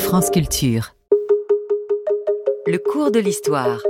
France Culture. Le cours de l'histoire.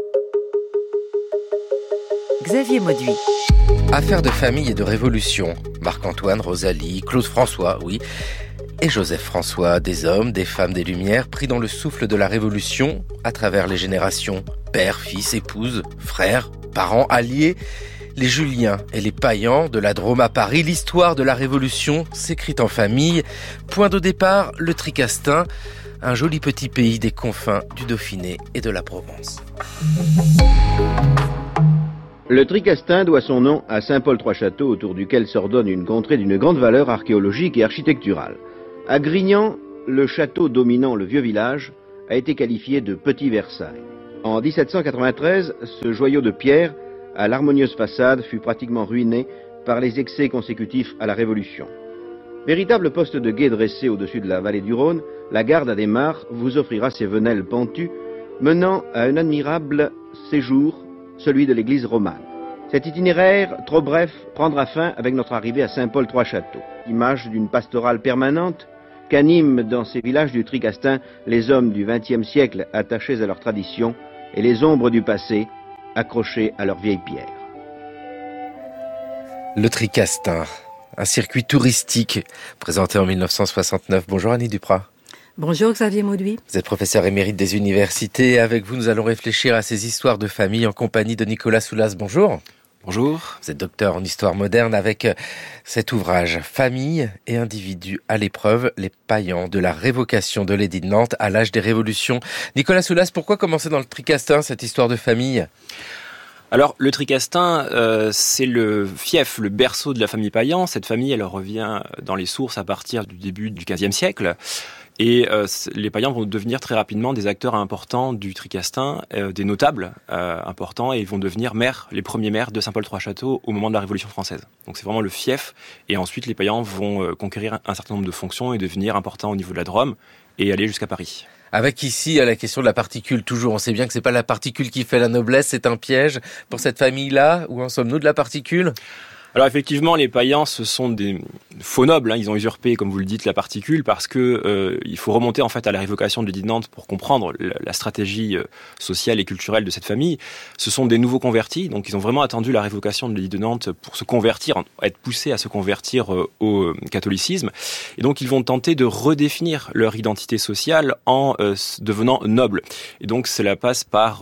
Xavier Mauduit. Affaires de famille et de révolution. Marc-Antoine, Rosalie, Claude François, oui, et Joseph François, des hommes, des femmes, des Lumières, pris dans le souffle de la Révolution, à travers les générations, père, fils, épouse, frères, parents, alliés, les Juliens et les Payans, de la Drôme à Paris, l'histoire de la Révolution s'écrit en famille. Point de départ, le Tricastin, un joli petit pays des confins du Dauphiné et de la Provence. Le Tricastin doit son nom à Saint-Paul-Trois-Châteaux, autour duquel s'ordonne une contrée d'une grande valeur archéologique et architecturale. À Grignan, le château dominant le vieux village a été qualifié de Petit Versailles. En 1793, ce joyau de pierre, à l'harmonieuse façade, fut pratiquement ruiné par les excès consécutifs à la Révolution. Véritable poste de guet dressé au-dessus de la vallée du Rhône, la garde à des mares vous offrira ses venelles pentues, menant à un admirable séjour, celui de l'église romane. Cet itinéraire, trop bref, prendra fin avec notre arrivée à Saint-Paul-Trois-Châteaux, image d'une pastorale permanente qu'animent dans ces villages du Tricastin les hommes du XXe siècle attachés à leurs traditions et les ombres du passé accrochées à leurs vieilles pierres. Le Tricastin, un circuit touristique présenté en 1969. Bonjour Annie Duprat. Bonjour Xavier Mauduit. Vous êtes professeur émérite des universités et avec vous nous allons réfléchir à ces histoires de famille en compagnie de Nicolas Soulas. Bonjour. Bonjour. Vous êtes docteur en histoire moderne avec cet ouvrage « Famille et individus à l'épreuve, les païens de la révocation de l'édit de Nantes à l'âge des révolutions ». Nicolas Soulas, pourquoi commencer dans le Tricastin, cette histoire de famille ? Alors, le Tricastin, c'est le fief, le berceau de la famille Payan. Cette famille, elle revient dans les sources à partir du début du XVe siècle. Et les Païens vont devenir très rapidement des acteurs importants du Tricastin, des notables importants, et ils vont devenir les premiers maires de Saint-Paul-Trois-Châteaux au moment de la Révolution française. Donc c'est vraiment le fief. Et ensuite, les Païens vont conquérir un certain nombre de fonctions et devenir importants au niveau de la Drôme et aller jusqu'à Paris. Avec ici la question de la particule, toujours. On sait bien que c'est pas la particule qui fait la noblesse, c'est un piège pour cette famille-là. Où en sommes-nous de la particule ? Alors effectivement, les Païens, ce sont des faux nobles. Ils ont usurpé, comme vous le dites, la particule parce que il faut remonter en fait à la révocation de l'édit de Nantes pour comprendre la stratégie sociale et culturelle de cette famille. Ce sont des nouveaux convertis, donc ils ont vraiment attendu la révocation de l'édit de Nantes pour se convertir, être poussés à se convertir au catholicisme. Et donc ils vont tenter de redéfinir leur identité sociale en devenant nobles. Et donc cela passe par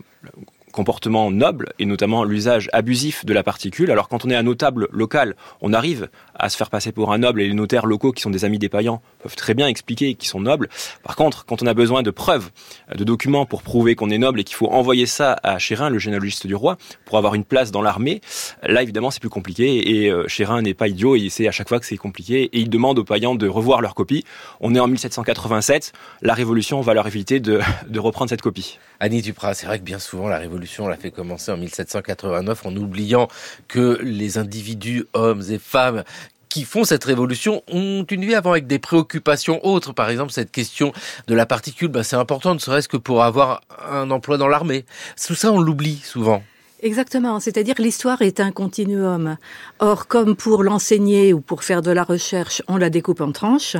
comportement noble, et notamment l'usage abusif de la particule. Alors quand on est un notable local, on arrive à se faire passer pour un noble, et les notaires locaux qui sont des amis des Païens peuvent très bien expliquer qu'ils sont nobles. Par contre, quand on a besoin de preuves, de documents pour prouver qu'on est noble et qu'il faut envoyer ça à Chérin, le généalogiste du roi, pour avoir une place dans l'armée, là évidemment c'est plus compliqué, et Chérin n'est pas idiot, et il sait à chaque fois que c'est compliqué, et il demande aux Païens de revoir leur copie. On est en 1787, la Révolution va leur éviter de reprendre cette copie. Annie Duprat, c'est vrai que bien souvent la Révolution, on l'a fait commencer en 1789 en oubliant que les individus, hommes et femmes, qui font cette révolution ont une vie avant avec des préoccupations autres. Par exemple, cette question de la particule, c'est important, ne serait-ce que pour avoir un emploi dans l'armée. Tout ça, on l'oublie souvent. Exactement, c'est-à-dire que l'histoire est un continuum. Or, comme pour l'enseigner ou pour faire de la recherche, on la découpe en tranches,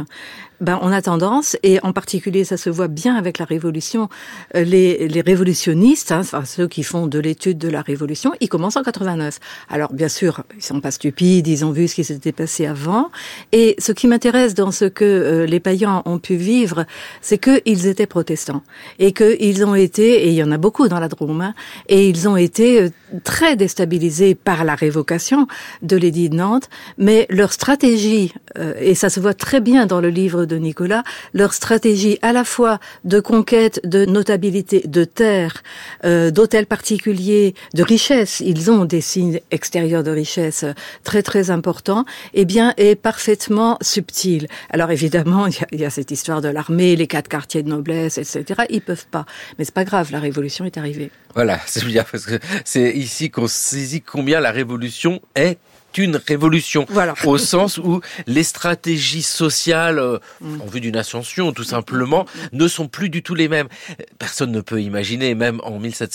on a tendance, et en particulier ça se voit bien avec la Révolution, les révolutionnistes, ceux qui font de l'étude de la Révolution, ils commencent en 89. Alors bien sûr, ils sont pas stupides, ils ont vu ce qui s'était passé avant, et ce qui m'intéresse dans ce que les Païens ont pu vivre, c'est qu'ils étaient protestants, et qu'ils ont été, et il y en a beaucoup dans la Drôme, et ils ont été très déstabilisés par la révocation de l'édit de Nantes, mais leur stratégie, et ça se voit très bien dans le livre de Nicolas, leur stratégie à la fois de conquête, de notabilité, de terre, d'hôtels particuliers, de richesse, ils ont des signes extérieurs de richesse très très importants, est parfaitement subtil. Alors évidemment, il y a cette histoire de l'armée, les 4 quartiers de noblesse, etc. Ils peuvent pas, mais c'est pas grave, la Révolution est arrivée. Voilà, c'est bien parce que c'est ici qu'on saisit combien la Révolution est une révolution. Voilà. Au sens où les stratégies sociales, en vue d'une ascension tout simplement, ne sont plus du tout les mêmes. Personne ne peut imaginer, même en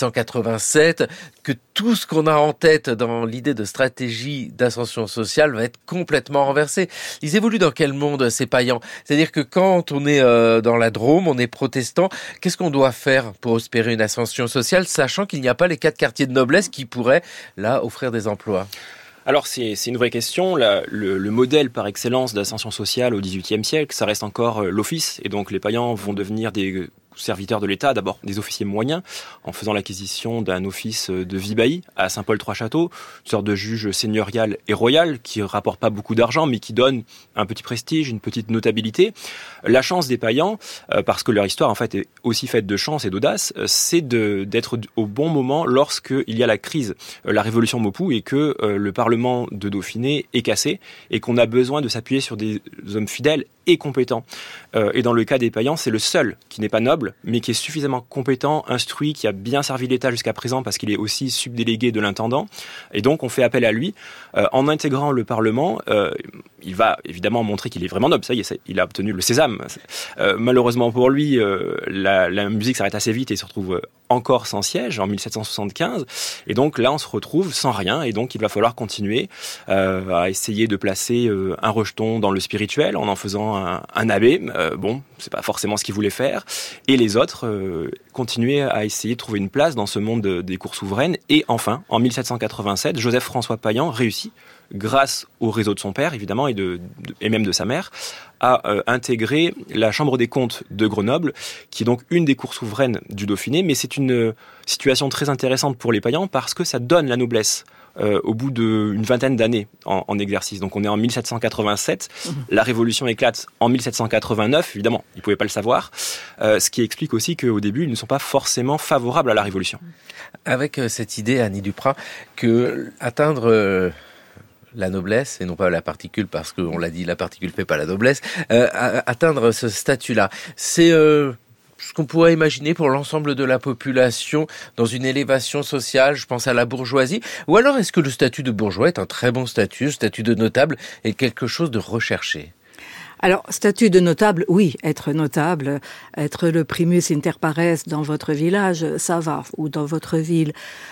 1787, que tout ce qu'on a en tête dans l'idée de stratégie d'ascension sociale va être complètement renversé. Ils évoluent dans quel monde, ces païens? C'est-à-dire que quand on est dans la Drôme, on est protestant, qu'est-ce qu'on doit faire pour espérer une ascension sociale, sachant qu'il n'y a pas les 4 quartiers de noblesse qui pourraient, là, offrir des emplois? Alors c'est une vraie question. Le modèle par excellence d'ascension sociale au XVIIIe siècle, ça reste encore l'office. Et donc les païens vont devenir des serviteurs de l'État, d'abord des officiers moyens, en faisant l'acquisition d'un office de vibailli à Saint-Paul-Trois-Châteaux, une sorte de juge seigneurial et royal qui rapporte pas beaucoup d'argent, mais qui donne un petit prestige, une petite notabilité. La chance des païens, parce que leur histoire en fait est aussi faite de chance et d'audace, c'est d'être au bon moment lorsqu'il y a la crise, la révolution Maupoux, et que le Parlement de Dauphiné est cassé, et qu'on a besoin de s'appuyer sur des hommes fidèles et compétent. Et dans le cas des païens, c'est le seul qui n'est pas noble, mais qui est suffisamment compétent, instruit, qui a bien servi l'État jusqu'à présent parce qu'il est aussi subdélégué de l'intendant. Et donc, on fait appel à lui. En intégrant le Parlement, il va évidemment montrer qu'il est vraiment noble. Ça y est, il a obtenu le sésame. Malheureusement pour lui, la musique s'arrête assez vite et il se retrouve encore sans siège en 1775. Et donc là, on se retrouve sans rien. Et donc, il va falloir continuer à essayer de placer un rejeton dans le spirituel en faisant un abbé. Bon, c'est pas forcément ce qu'il voulait faire. Et les autres continuaient à essayer de trouver une place dans ce monde des cours souveraines. Et enfin, en 1787, Joseph-François Payen réussit, grâce au réseau de son père, évidemment, et même de sa mère, à intégrer la Chambre des comptes de Grenoble, qui est donc une des cours souveraines du Dauphiné. Mais c'est une situation très intéressante pour les païens parce que ça donne la noblesse au bout d'une vingtaine d'années en exercice. Donc on est en 1787, la Révolution éclate en 1789, évidemment, ils ne pouvaient pas le savoir, ce qui explique aussi qu'au début, ils ne sont pas forcément favorables à la Révolution. Avec cette idée, Annie Duprat, que atteindre la noblesse, et non pas la particule, parce qu'on l'a dit, la particule fait pas la noblesse, atteindre ce statut-là, c'est ce qu'on pourrait imaginer pour l'ensemble de la population dans une élévation sociale, je pense à la bourgeoisie, ou alors est-ce que le statut de bourgeois est un très bon statut, le statut de notable est quelque chose de recherché? Alors, statut de notable, oui, être notable, être le primus inter pares dans votre village, ça va, ou dans votre ville.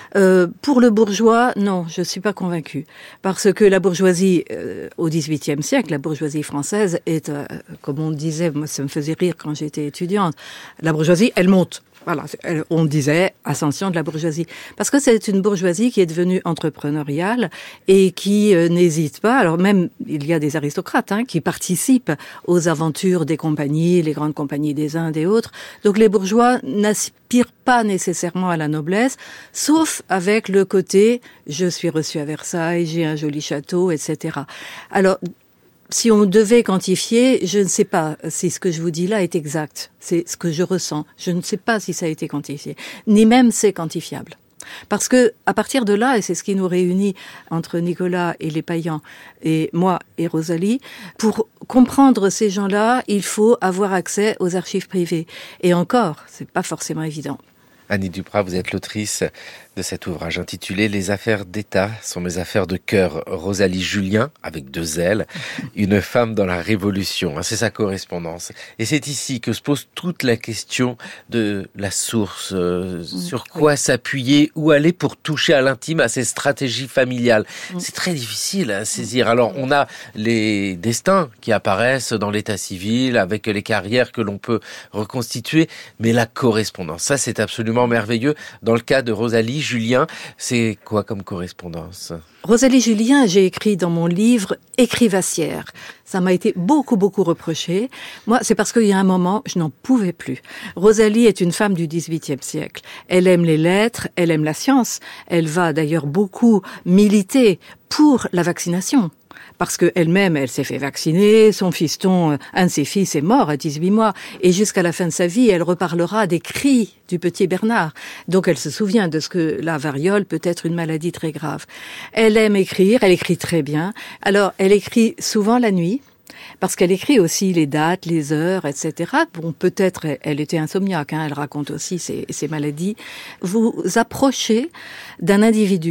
Pour le bourgeois, non, je suis pas convaincue. Parce que la bourgeoisie, au XVIIIe siècle, la bourgeoisie française est, comme on disait, moi ça me faisait rire quand j'étais étudiante, la bourgeoisie, elle monte. Voilà, on disait ascension de la bourgeoisie. Parce que c'est une bourgeoisie qui est devenue entrepreneuriale et qui n'hésite pas. Alors même, il y a des aristocrates qui participent aux aventures des compagnies, les grandes compagnies des Indes et autres. Donc les bourgeois n'aspirent pas nécessairement à la noblesse, sauf avec le côté « je suis reçu à Versailles, j'ai un joli château, etc. » Alors, si on devait quantifier, je ne sais pas si ce que je vous dis là est exact. C'est ce que je ressens. Je ne sais pas si ça a été quantifié. Ni même c'est quantifiable. Parce que, à partir de là, et c'est ce qui nous réunit entre Nicolas et les païens, et moi et Rosalie, pour comprendre ces gens-là, il faut avoir accès aux archives privées. Et encore, c'est pas forcément évident. Annie Duprat, vous êtes l'autrice de cet ouvrage intitulé « Les affaires d'État sont mes affaires de cœur ». Rosalie Julien, avec 2 L, une femme dans la Révolution. C'est sa correspondance. Et c'est ici que se pose toute la question de la source, sur quoi s'appuyer, où aller pour toucher à l'intime, à ces stratégies familiales. C'est très difficile à saisir. Alors, on a les destins qui apparaissent dans l'état civil, avec les carrières que l'on peut reconstituer, mais la correspondance, ça c'est absolument merveilleux. Dans le cas de Rosalie Julien, c'est quoi comme correspondance? Rosalie Julien, j'ai écrit dans mon livre « Écrivassière ». Ça m'a été beaucoup reproché. Moi, c'est parce qu'il y a un moment, je n'en pouvais plus. Rosalie est une femme du XVIIIe siècle. Elle aime les lettres, elle aime la science. Elle va d'ailleurs beaucoup militer pour la vaccination. Parce que elle-même, elle s'est fait vacciner, son fiston, un de ses fils est mort à 18 mois, et jusqu'à la fin de sa vie, elle reparlera des cris du petit Bernard. Donc elle se souvient de ce que la variole peut être une maladie très grave. Elle aime écrire, elle écrit très bien. Alors, elle écrit souvent la nuit, parce qu'elle écrit aussi les dates, les heures, etc. Bon, peut-être, elle était insomniaque, elle raconte aussi ses maladies. Vous approchez d'un individu.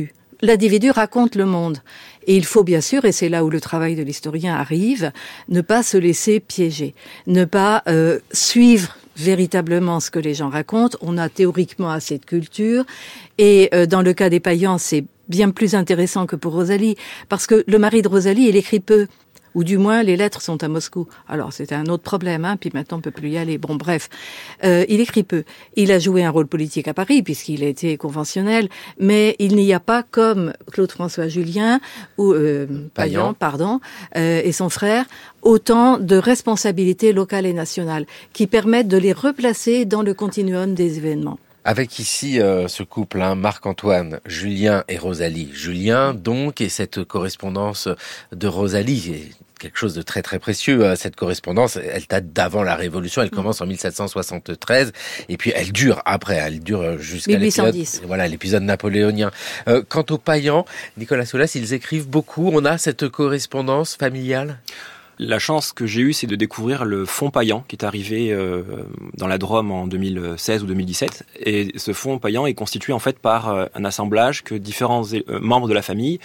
l'individu raconte le monde. Et il faut bien sûr, et c'est là où le travail de l'historien arrive, ne pas se laisser piéger, ne pas suivre véritablement ce que les gens racontent. On a théoriquement assez de culture, et dans le cas des Payan, c'est bien plus intéressant que pour Rosalie, parce que le mari de Rosalie, il écrit peu. Ou du moins, les lettres sont à Moscou. Alors, c'était un autre problème, puis maintenant, on peut plus y aller. Bon, bref. Il écrit peu. Il a joué un rôle politique à Paris, puisqu'il a été conventionnel, mais il n'y a pas, comme Claude-François Julien, ou Payan, et son frère, autant de responsabilités locales et nationales, qui permettent de les replacer dans le continuum des événements. Avec ici ce couple, Marc-Antoine, Julien et Rosalie. Julien, donc, et cette correspondance de Rosalie, est quelque chose de très très précieux. Cette correspondance, elle date d'avant la Révolution, elle commence en 1773, et puis elle dure jusqu'à 1810. l'épisode napoléonien. Quant aux Payan, Nicolas Solas, ils écrivent beaucoup. On a cette correspondance familiale? La chance que j'ai eue, c'est de découvrir le fonds Payan qui est arrivé dans la Drôme en 2016 ou 2017. Et ce fonds Payan est constitué en fait par un assemblage que différents membres de la famille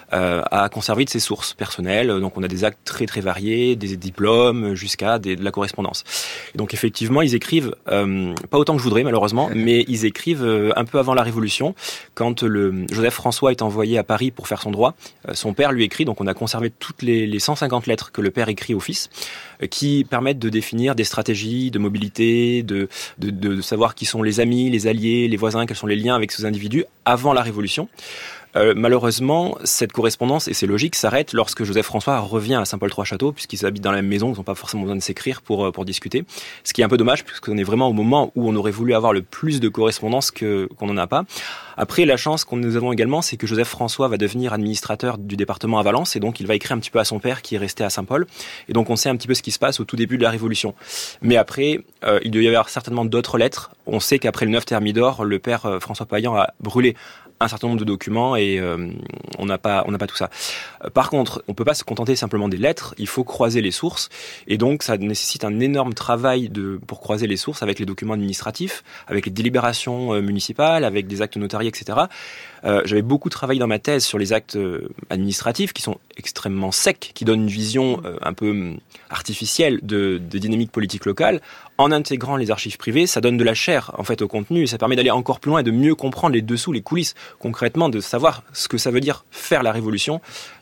a conservé de ses sources personnelles. Donc on a des actes très très variés, des diplômes jusqu'à de la correspondance. Et donc effectivement, ils écrivent pas autant que je voudrais malheureusement, mais ils écrivent un peu avant la Révolution. Quand Joseph François est envoyé à Paris pour faire son droit, son père lui écrit. Donc on a conservé toutes les 150 lettres que le père écrit au fils, qui permettent de définir des stratégies de mobilité, de savoir qui sont les amis, les alliés, les voisins, quels sont les liens avec ces individus avant la Révolution. Malheureusement, cette correspondance, et c'est logique, s'arrête lorsque Joseph François revient à Saint-Paul-3-Châteaux, puisqu'ils habitent dans la même maison, ils n'ont pas forcément besoin de s'écrire pour discuter. Ce qui est un peu dommage, puisqu'on est vraiment au moment où on aurait voulu avoir le plus de correspondance qu'on n'en a pas. Après, la chance que nous avons également, c'est que Joseph François va devenir administrateur du département à Valence, et donc il va écrire un petit peu à son père qui est resté à Saint-Paul. Et donc on sait un petit peu ce qui se passe au tout début de la Révolution. Mais après, il doit y avoir certainement d'autres lettres. On sait qu'après le 9 Thermidor, le père François Payan a brûlé un certain nombre de documents et on n'a pas tout ça. Par contre, on peut pas se contenter simplement des lettres, il faut croiser les sources et donc ça nécessite un énorme travail pour croiser les sources avec les documents administratifs, avec les délibérations municipales, avec des actes notariés, etc. J'avais beaucoup travaillé dans ma thèse sur les actes administratifs qui sont extrêmement secs, qui donnent une vision un peu artificielle de dynamique politique locale. En intégrant les archives privées, ça donne de la chair en fait au contenu et ça permet d'aller encore plus loin et de mieux comprendre les dessous, les coulisses, concrètement de savoir ce que ça veut dire faire la révolution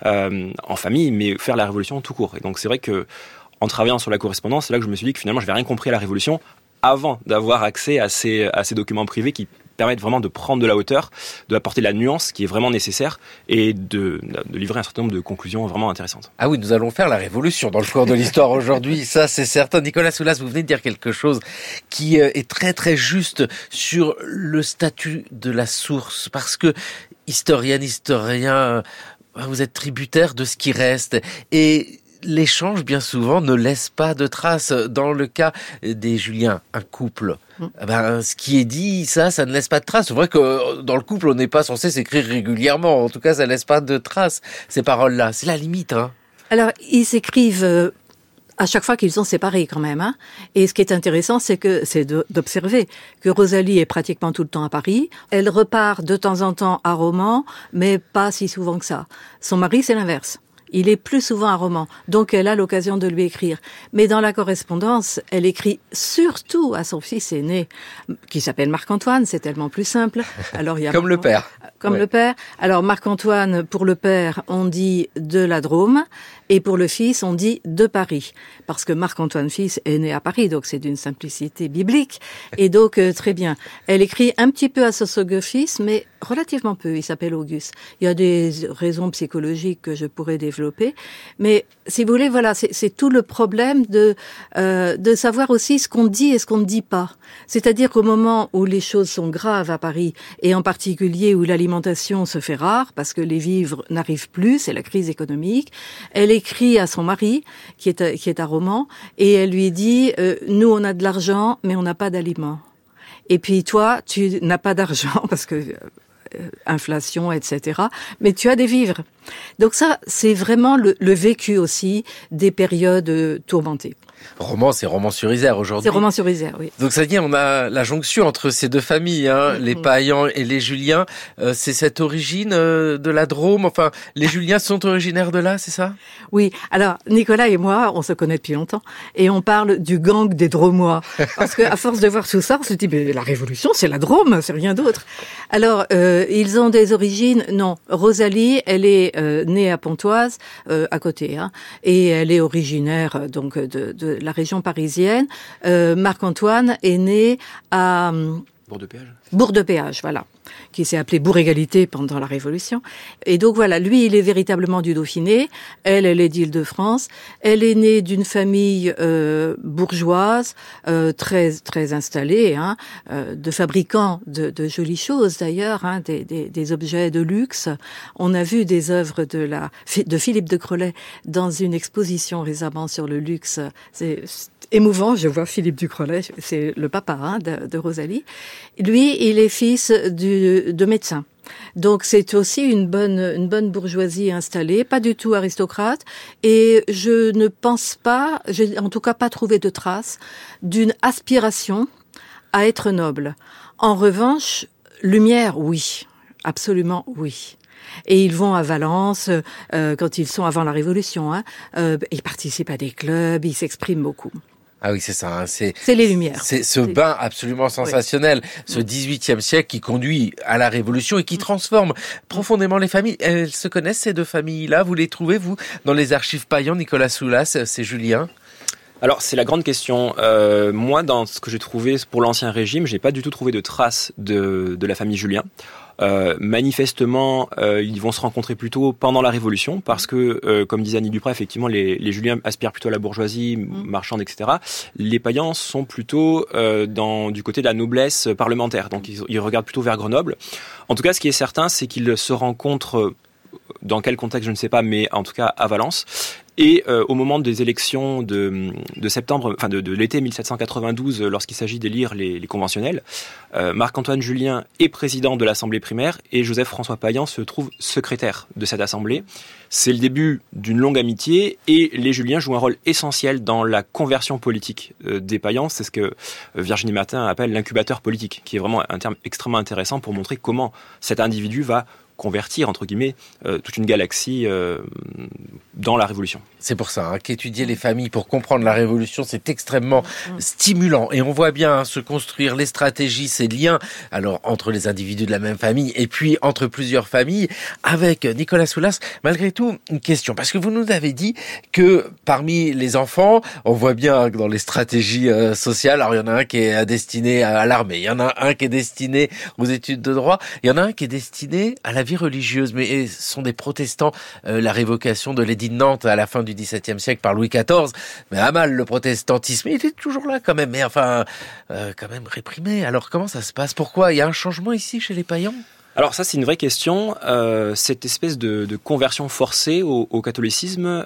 en famille, mais faire la révolution tout court. Et donc c'est vrai que en travaillant sur la correspondance, c'est là que je me suis dit que finalement je n'avais rien compris à la révolution avant d'avoir accès à ces documents privés qui permettent vraiment de prendre de la hauteur, de apporter la nuance qui est vraiment nécessaire et de livrer un certain nombre de conclusions vraiment intéressantes. Ah oui, nous allons faire la révolution dans le cours de l'histoire aujourd'hui, ça c'est certain. Nicolas Soulas, vous venez de dire quelque chose qui est très très juste sur le statut de la source, parce que historien, vous êtes tributaire de ce qui reste et l'échange, bien souvent, ne laisse pas de traces. Dans le cas des Julien, un couple, ce qui est dit, ça ne laisse pas de traces. C'est vrai que dans le couple, on n'est pas censé s'écrire régulièrement. En tout cas, ça ne laisse pas de traces, ces paroles-là. C'est la limite, Alors, ils s'écrivent à chaque fois qu'ils sont séparés quand même. Et ce qui est intéressant, c'est d'observer que Rosalie est pratiquement tout le temps à Paris. Elle repart de temps en temps à Romans, mais pas si souvent que ça. Son mari, c'est l'inverse. Il est plus souvent à Romans, donc elle a l'occasion de lui écrire. Mais dans la correspondance, elle écrit surtout à son fils aîné, qui s'appelle Marc-Antoine, c'est tellement plus simple. Alors, il y a comme le père. Comme le père. Alors, Marc-Antoine, pour le père, on dit de la Drôme, et pour le fils, on dit de Paris. Parce que Marc-Antoine fils est né à Paris, donc c'est d'une simplicité biblique. Et donc, très bien. Elle écrit un petit peu à son second fils, mais relativement peu. Il s'appelle Auguste. Il y a des raisons psychologiques que je pourrais développer. Mais, si vous voulez, voilà, c'est tout le problème de savoir aussi ce qu'on dit et ce qu'on ne dit pas. C'est-à-dire qu'au moment où les choses sont graves à Paris, et en particulier où l'alimentation se fait rare, parce que les vivres n'arrivent plus, c'est la crise économique, elle écrit à son mari, qui est à Romans, et elle lui dit nous on a de l'argent, mais on n'a pas d'aliments. Et puis toi, tu n'as pas d'argent, parce que inflation, etc. Mais tu as des vivres. Donc ça, c'est vraiment le vécu aussi des périodes tourmentées. Roman, c'est Romans-sur-Isère aujourd'hui. C'est Romans-sur-Isère, oui. Donc ça dit, on a la jonction entre ces deux familles, les Payan et les Juliens. C'est cette origine de la Drôme. Enfin, les Juliens sont originaires de là, c'est ça? Oui. Alors, Nicolas et moi, on se connaît depuis longtemps, et on parle du gang des Dromois. Parce que à force de voir tout ça, on se dit, mais la Révolution, c'est la Drôme, c'est rien d'autre. Alors, ils ont des origines. Non, Rosalie, elle est née à Pontoise, à côté, et elle est originaire donc de la région parisienne. Marc-Antoine est né à Bourg-de-Péage. Bourg-de-Péage, voilà, qui s'est appelé Bourg-Égalité pendant la Révolution. Et donc voilà, lui, il est véritablement du Dauphiné. Elle est d'Île-de-France. Elle est née d'une famille bourgeoise, très installée, de fabricants de jolies choses d'ailleurs, des objets de luxe. On a vu des œuvres de Philippe de Grellet dans une exposition récemment sur le luxe. C'est émouvant, je vois Philippe du Grellet, c'est le papa de Rosalie. Lui, il est fils de médecin. Donc c'est aussi une bonne bourgeoisie installée, pas du tout aristocrate, et je ne pense pas, j'ai en tout cas pas trouvé de traces d'une aspiration à être noble. En revanche, lumière, oui, absolument oui. Et ils vont à Valence quand ils sont avant la Révolution. Ils participent à des clubs, ils s'expriment beaucoup. Ah oui, c'est ça. C'est les Lumières. C'est ce bain absolument sensationnel, ce XVIIIe siècle qui conduit à la Révolution et qui transforme profondément les familles. Elles se connaissent, ces deux familles-là? Vous les trouvez, vous, dans les archives Payan, Nicolas Soulas, c'est Julien? Alors, c'est la grande question. Moi, dans ce que j'ai trouvé pour l'Ancien Régime, j'ai pas du tout trouvé de traces de la famille Julien. Manifestement, ils vont se rencontrer plutôt pendant la Révolution, parce que, comme disait Annie Duprat, effectivement, les Juliens aspirent plutôt à la bourgeoisie, marchande, etc. Les Payans sont plutôt du côté de la noblesse parlementaire, donc ils regardent plutôt vers Grenoble. En tout cas, ce qui est certain, c'est qu'ils se rencontrent, dans quel contexte, je ne sais pas, mais en tout cas à Valence. Et au moment des élections de septembre, enfin de l'été 1792, lorsqu'il s'agit d'élire les conventionnels, Marc-Antoine Julien est président de l'Assemblée primaire et Joseph-François Payan se trouve secrétaire de cette assemblée. C'est le début d'une longue amitié et les Juliens jouent un rôle essentiel dans la conversion politique des Payans. C'est ce que Virginie Martin appelle l'incubateur politique, qui est vraiment un terme extrêmement intéressant pour montrer comment cet individu va convertir, entre guillemets, toute une galaxie dans la Révolution. C'est pour ça qu'étudier les familles pour comprendre la Révolution, c'est extrêmement stimulant. Et on voit bien se construire les stratégies, ces liens, alors entre les individus de la même famille et puis entre plusieurs familles. Avec Nicolas Soulas, malgré tout, une question. Parce que vous nous avez dit que parmi les enfants, on voit bien que dans les stratégies sociales, alors il y en a un qui est destiné à l'armée, il y en a un qui est destiné aux études de droit, il y en a un qui est destiné à la vie religieuse. Mais ce sont des protestants, la révocation de l'édit de Nantes à la fin du XVIIe siècle par Louis XIV, mais à mal le protestantisme, il est toujours là quand même, mais enfin, quand même réprimé. Alors comment ça se passe? Pourquoi? Il y a un changement ici chez les Payans? Alors ça, c'est une vraie question. Cette espèce de conversion forcée au catholicisme,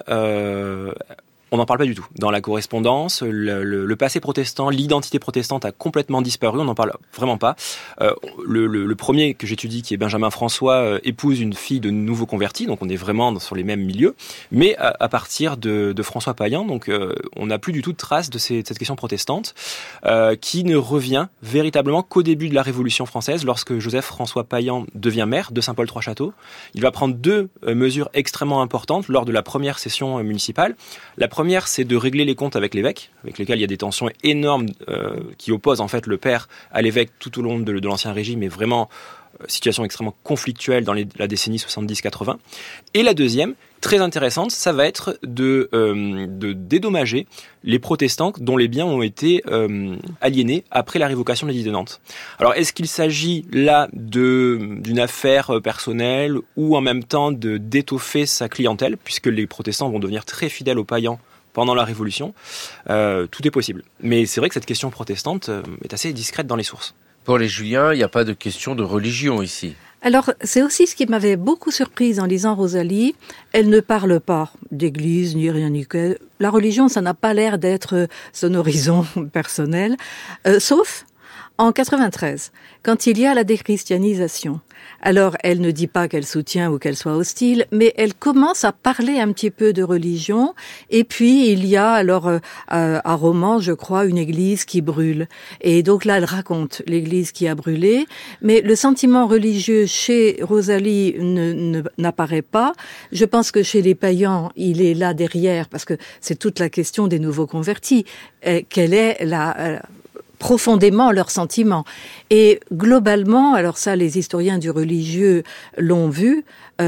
on n'en parle pas du tout. Dans la correspondance, le passé protestant, l'identité protestante a complètement disparu, on n'en parle vraiment pas. Le premier que j'étudie, qui est Benjamin François, épouse une fille de nouveau converti, donc on est vraiment sur les mêmes milieux, mais à partir de François Payan, donc on n'a plus du tout de trace de cette question protestante, qui ne revient véritablement qu'au début de la Révolution française, lorsque Joseph-François Payan devient maire de Saint-Paul-Trois-Châteaux. Il va prendre deux mesures extrêmement importantes lors de la première session municipale. La première, c'est de régler les comptes avec l'évêque, avec lesquels il y a des tensions énormes qui opposent en fait le père à l'évêque tout au long de l'Ancien Régime, et vraiment situation extrêmement conflictuelle dans la décennie 70-80. Et la deuxième, très intéressante, ça va être de dédommager les protestants dont les biens ont été aliénés après la révocation de l'édit de Nantes. Alors, est-ce qu'il s'agit là d'une affaire personnelle ou en même temps d'étoffer sa clientèle, puisque les protestants vont devenir très fidèles aux païens pendant la Révolution? Tout est possible. Mais c'est vrai que cette question protestante est assez discrète dans les sources. Pour les Juliens, il n'y a pas de question de religion ici. Alors, c'est aussi ce qui m'avait beaucoup surprise en lisant Rosalie. Elle ne parle pas d'église, ni rien, ni que. La religion, ça n'a pas l'air d'être son horizon personnel. Sauf En 93, quand il y a la déchristianisation, alors elle ne dit pas qu'elle soutient ou qu'elle soit hostile, mais elle commence à parler un petit peu de religion. Et puis il y a alors à Romans, je crois, une église qui brûle. Et donc là, elle raconte l'église qui a brûlé. Mais le sentiment religieux chez Rosalie n'apparaît pas. Je pense que chez les païens, il est là derrière, parce que c'est toute la question des nouveaux convertis. Quelle est profondément leurs sentiments. Et globalement, alors ça, les historiens du religieux l'ont vu,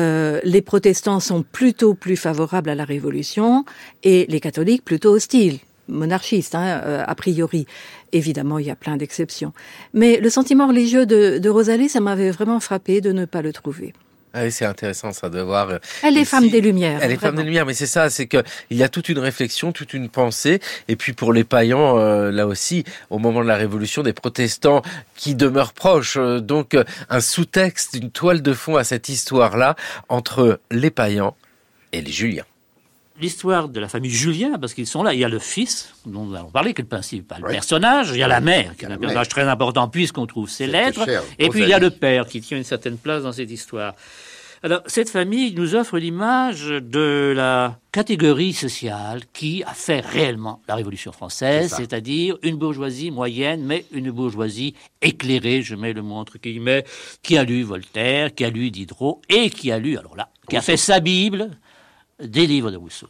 les protestants sont plutôt plus favorables à la Révolution et les catholiques plutôt hostiles, monarchistes, a priori. Évidemment, il y a plein d'exceptions. Mais le sentiment religieux de Rosalie, ça m'avait vraiment frappé de ne pas le trouver. Ah oui, c'est intéressant ça de voir. Elle est femme des Lumières. Elle est femme des Lumières, mais c'est ça, c'est que il y a toute une réflexion, toute une pensée, et puis pour les païens, là aussi, au moment de la Révolution, des protestants qui demeurent proches, donc un sous-texte, une toile de fond à cette histoire-là entre les païens et les Juliens. L'histoire de la famille Julien, parce qu'ils sont là. Il y a le fils, dont nous allons parler, qui est le principal personnage. Il y a la mère, qui est un personnage très important, puisqu'on trouve ses lettres. Et puis il y a le père, qui tient une certaine place dans cette histoire. Alors, cette famille nous offre l'image de la catégorie sociale qui a fait réellement la Révolution française, c'est-à-dire une bourgeoisie moyenne, mais une bourgeoisie éclairée, je mets le mot entre guillemets, qui a lu Voltaire, qui a lu Diderot, et qui a lu, alors là, qui a fait sa Bible, des livres de Rousseau.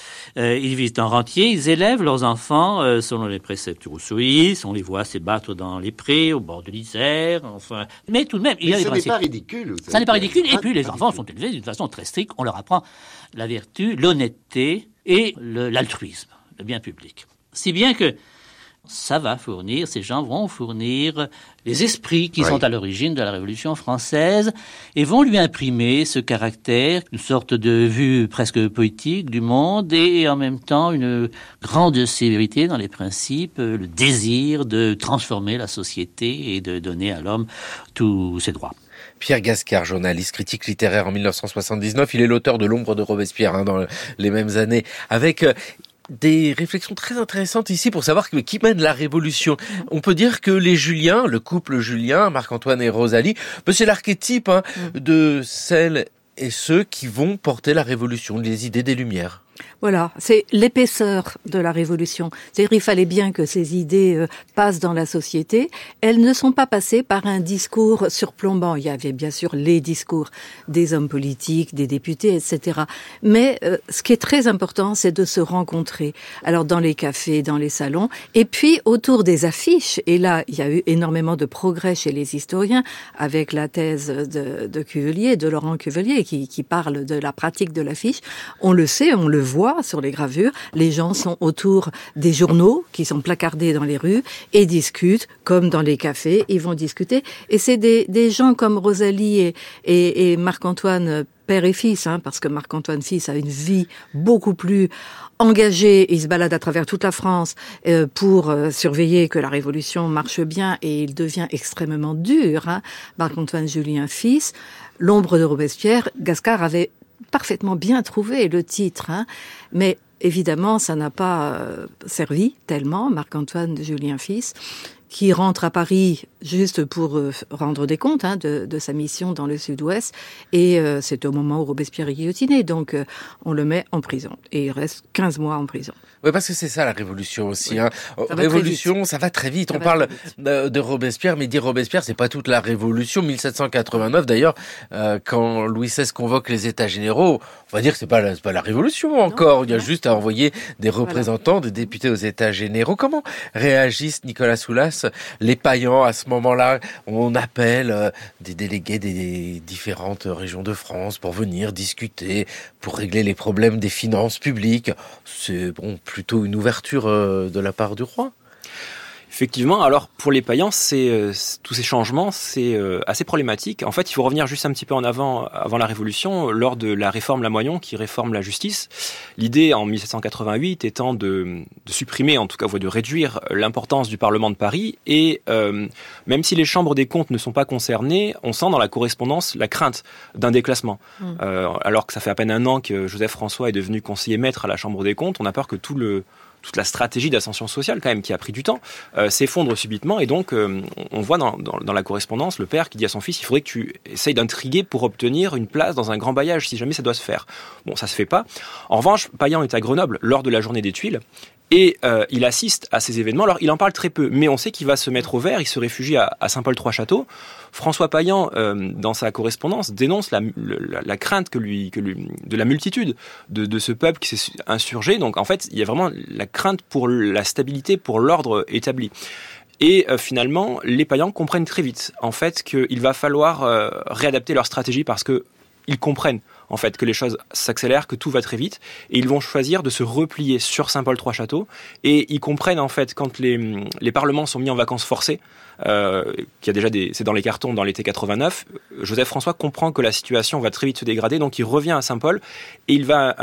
Ils vivent en rentier, ils élèvent leurs enfants selon les préceptes rousseauistes, on les voit se battre dans les prés, au bord de l'Isère, enfin... Mais tout de même, il y a des principes. Ça n'est pas ridicule. Ça n'est pas ridicule, et puis les enfants sont élevés d'une façon très stricte, on leur apprend la vertu, l'honnêteté et l'altruisme, le bien public. Si bien que ça va fournir, ces gens vont fournir les esprits qui sont à l'origine de la Révolution française et vont lui imprimer ce caractère, une sorte de vue presque poétique du monde et en même temps une grande sévérité dans les principes, le désir de transformer la société et de donner à l'homme tous ses droits. Pierre Gascard, journaliste, critique littéraire en 1979, il est l'auteur de L'ombre de Robespierre dans les mêmes années, avec des réflexions très intéressantes ici pour savoir qui mène la Révolution. On peut dire que les Juliens, le couple Julien, Marc-Antoine et Rosalie, c'est l'archétype de celles et ceux qui vont porter la Révolution, les idées des Lumières. Voilà, c'est l'épaisseur de la Révolution. C'est-à-dire il fallait bien que ces idées passent dans la société. Elles ne sont pas passées par un discours surplombant. Il y avait bien sûr les discours des hommes politiques, des députés, etc. Mais ce qui est très important, c'est de se rencontrer. Alors dans les cafés, dans les salons, et puis autour des affiches. Et là, il y a eu énormément de progrès chez les historiens avec la thèse de Cuvelier, de Laurent Cuvelier, qui parle de la pratique de l'affiche. On le sait, on le voit sur les gravures, les gens sont autour des journaux qui sont placardés dans les rues et discutent, comme dans les cafés, ils vont discuter. Et c'est des gens comme Rosalie et Marc-Antoine, père et fils, parce que Marc-Antoine fils a une vie beaucoup plus engagé, il se balade à travers toute la France pour surveiller que la Révolution marche bien et il devient extrêmement dur. Marc-Antoine Julien fils, L'ombre de Robespierre, Gascard avait parfaitement bien trouvé le titre, mais évidemment ça n'a pas servi tellement. Marc-Antoine Julien fils, qui rentre à Paris juste pour rendre des comptes de sa mission dans le Sud-Ouest, et c'est au moment où Robespierre est guillotiné, donc on le met en prison, et il reste 15 mois en prison. Oui, parce que c'est ça la Révolution aussi. Révolution, ça va très vite. On parle de Robespierre, mais dire Robespierre, c'est pas toute la Révolution. 1789, d'ailleurs, quand Louis XVI convoque les États généraux, on va dire que c'est pas la Révolution encore. Il y a juste à envoyer des représentants, des députés aux États généraux. Comment réagissent, Nicolas Soulas, les païens à ce moment-là? On appelle des délégués des différentes régions de France pour venir discuter, pour régler les problèmes des finances publiques. C'est plutôt une ouverture de la part du roi. Effectivement, alors pour les païens, tous ces changements, c'est assez problématique. En fait, il faut revenir juste un petit peu avant la Révolution, lors de la réforme Lamoignon qui réforme la justice. L'idée en 1788 étant de supprimer, en tout cas de réduire l'importance du Parlement de Paris. Et même si les chambres des comptes ne sont pas concernées, on sent dans la correspondance la crainte d'un déclassement. Alors que ça fait à peine un an que Joseph François est devenu conseiller maître à la Chambre des comptes, on a peur que tout toute la stratégie d'ascension sociale quand même qui a pris du temps s'effondre subitement. Et donc on voit dans la correspondance le père qui dit à son fils, il faudrait que tu essayes d'intriguer pour obtenir une place dans un grand bailliage si jamais ça doit se faire. Bon, ça se fait pas. En revanche, Payan est à Grenoble lors de la journée des Tuiles. Et il assiste à ces événements. Alors, il en parle très peu, mais on sait qu'il va se mettre au vert. Il se réfugie à Saint-Paul-Trois-Châteaux. François Payan, dans sa correspondance, dénonce la crainte de la multitude de ce peuple qui s'est insurgé. Donc, en fait, il y a vraiment la crainte pour la stabilité, pour l'ordre établi. Et finalement, les Payans comprennent très vite, en fait, qu'il va falloir réadapter leur stratégie parce que ils comprennent en fait que les choses s'accélèrent, que tout va très vite, et ils vont choisir de se replier sur Saint-Paul-Trois-Châteaux. Et ils comprennent en fait quand les parlements sont mis en vacances forcées, qu'il y a déjà c'est dans les cartons dans l'été 89. Joseph François comprend que la situation va très vite se dégrader, donc il revient à Saint-Paul et il va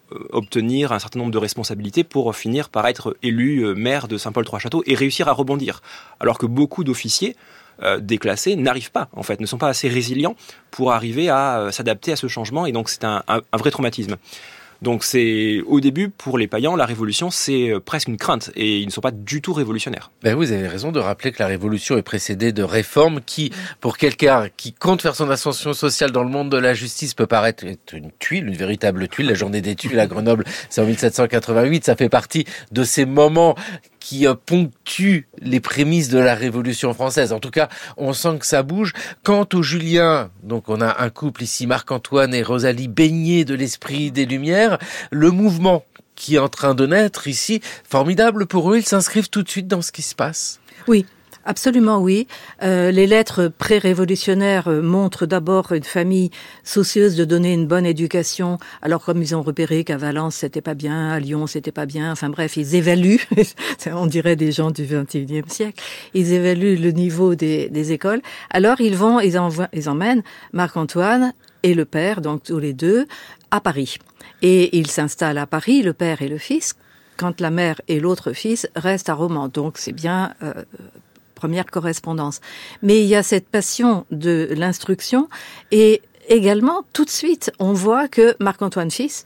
obtenir un certain nombre de responsabilités pour finir par être élu maire de Saint-Paul-Trois-Châteaux et réussir à rebondir, alors que beaucoup d'officiers déclassés n'arrivent pas, en fait, ne sont pas assez résilients pour arriver à s'adapter à ce changement, et donc c'est un vrai traumatisme. Donc c'est, au début, pour les Payans, la révolution, c'est presque une crainte, et ils ne sont pas du tout révolutionnaires. Ben vous avez raison de rappeler que la révolution est précédée de réformes qui, pour quelqu'un qui compte faire son ascension sociale dans le monde de la justice, peut paraître être une tuile, une véritable tuile. La journée des Tuiles à Grenoble, c'est en 1788, ça fait partie de ces moments qui ponctuent les prémices de la Révolution française. En tout cas, on sent que ça bouge. Quant aux Juliens, donc on a un couple ici, Marc-Antoine et Rosalie, baignés de l'esprit des Lumières, le mouvement qui est en train de naître ici, formidable pour eux, ils s'inscrivent tout de suite dans ce qui se passe. Oui. Absolument oui. Les lettres pré-révolutionnaires montrent d'abord une famille soucieuse de donner une bonne éducation. Alors comme ils ont repéré qu'à Valence c'était pas bien, à Lyon c'était pas bien, enfin bref, ils évaluent, on dirait des gens du XXIe siècle, ils évaluent le niveau des écoles. Alors ils emmènent Marc-Antoine et le père, donc tous les deux, à Paris. Et ils s'installent à Paris, le père et le fils, quand la mère et l'autre fils restent à Romans. Donc c'est bien... première correspondance. Mais il y a cette passion de l'instruction et également, tout de suite, on voit que Marc-Antoine fils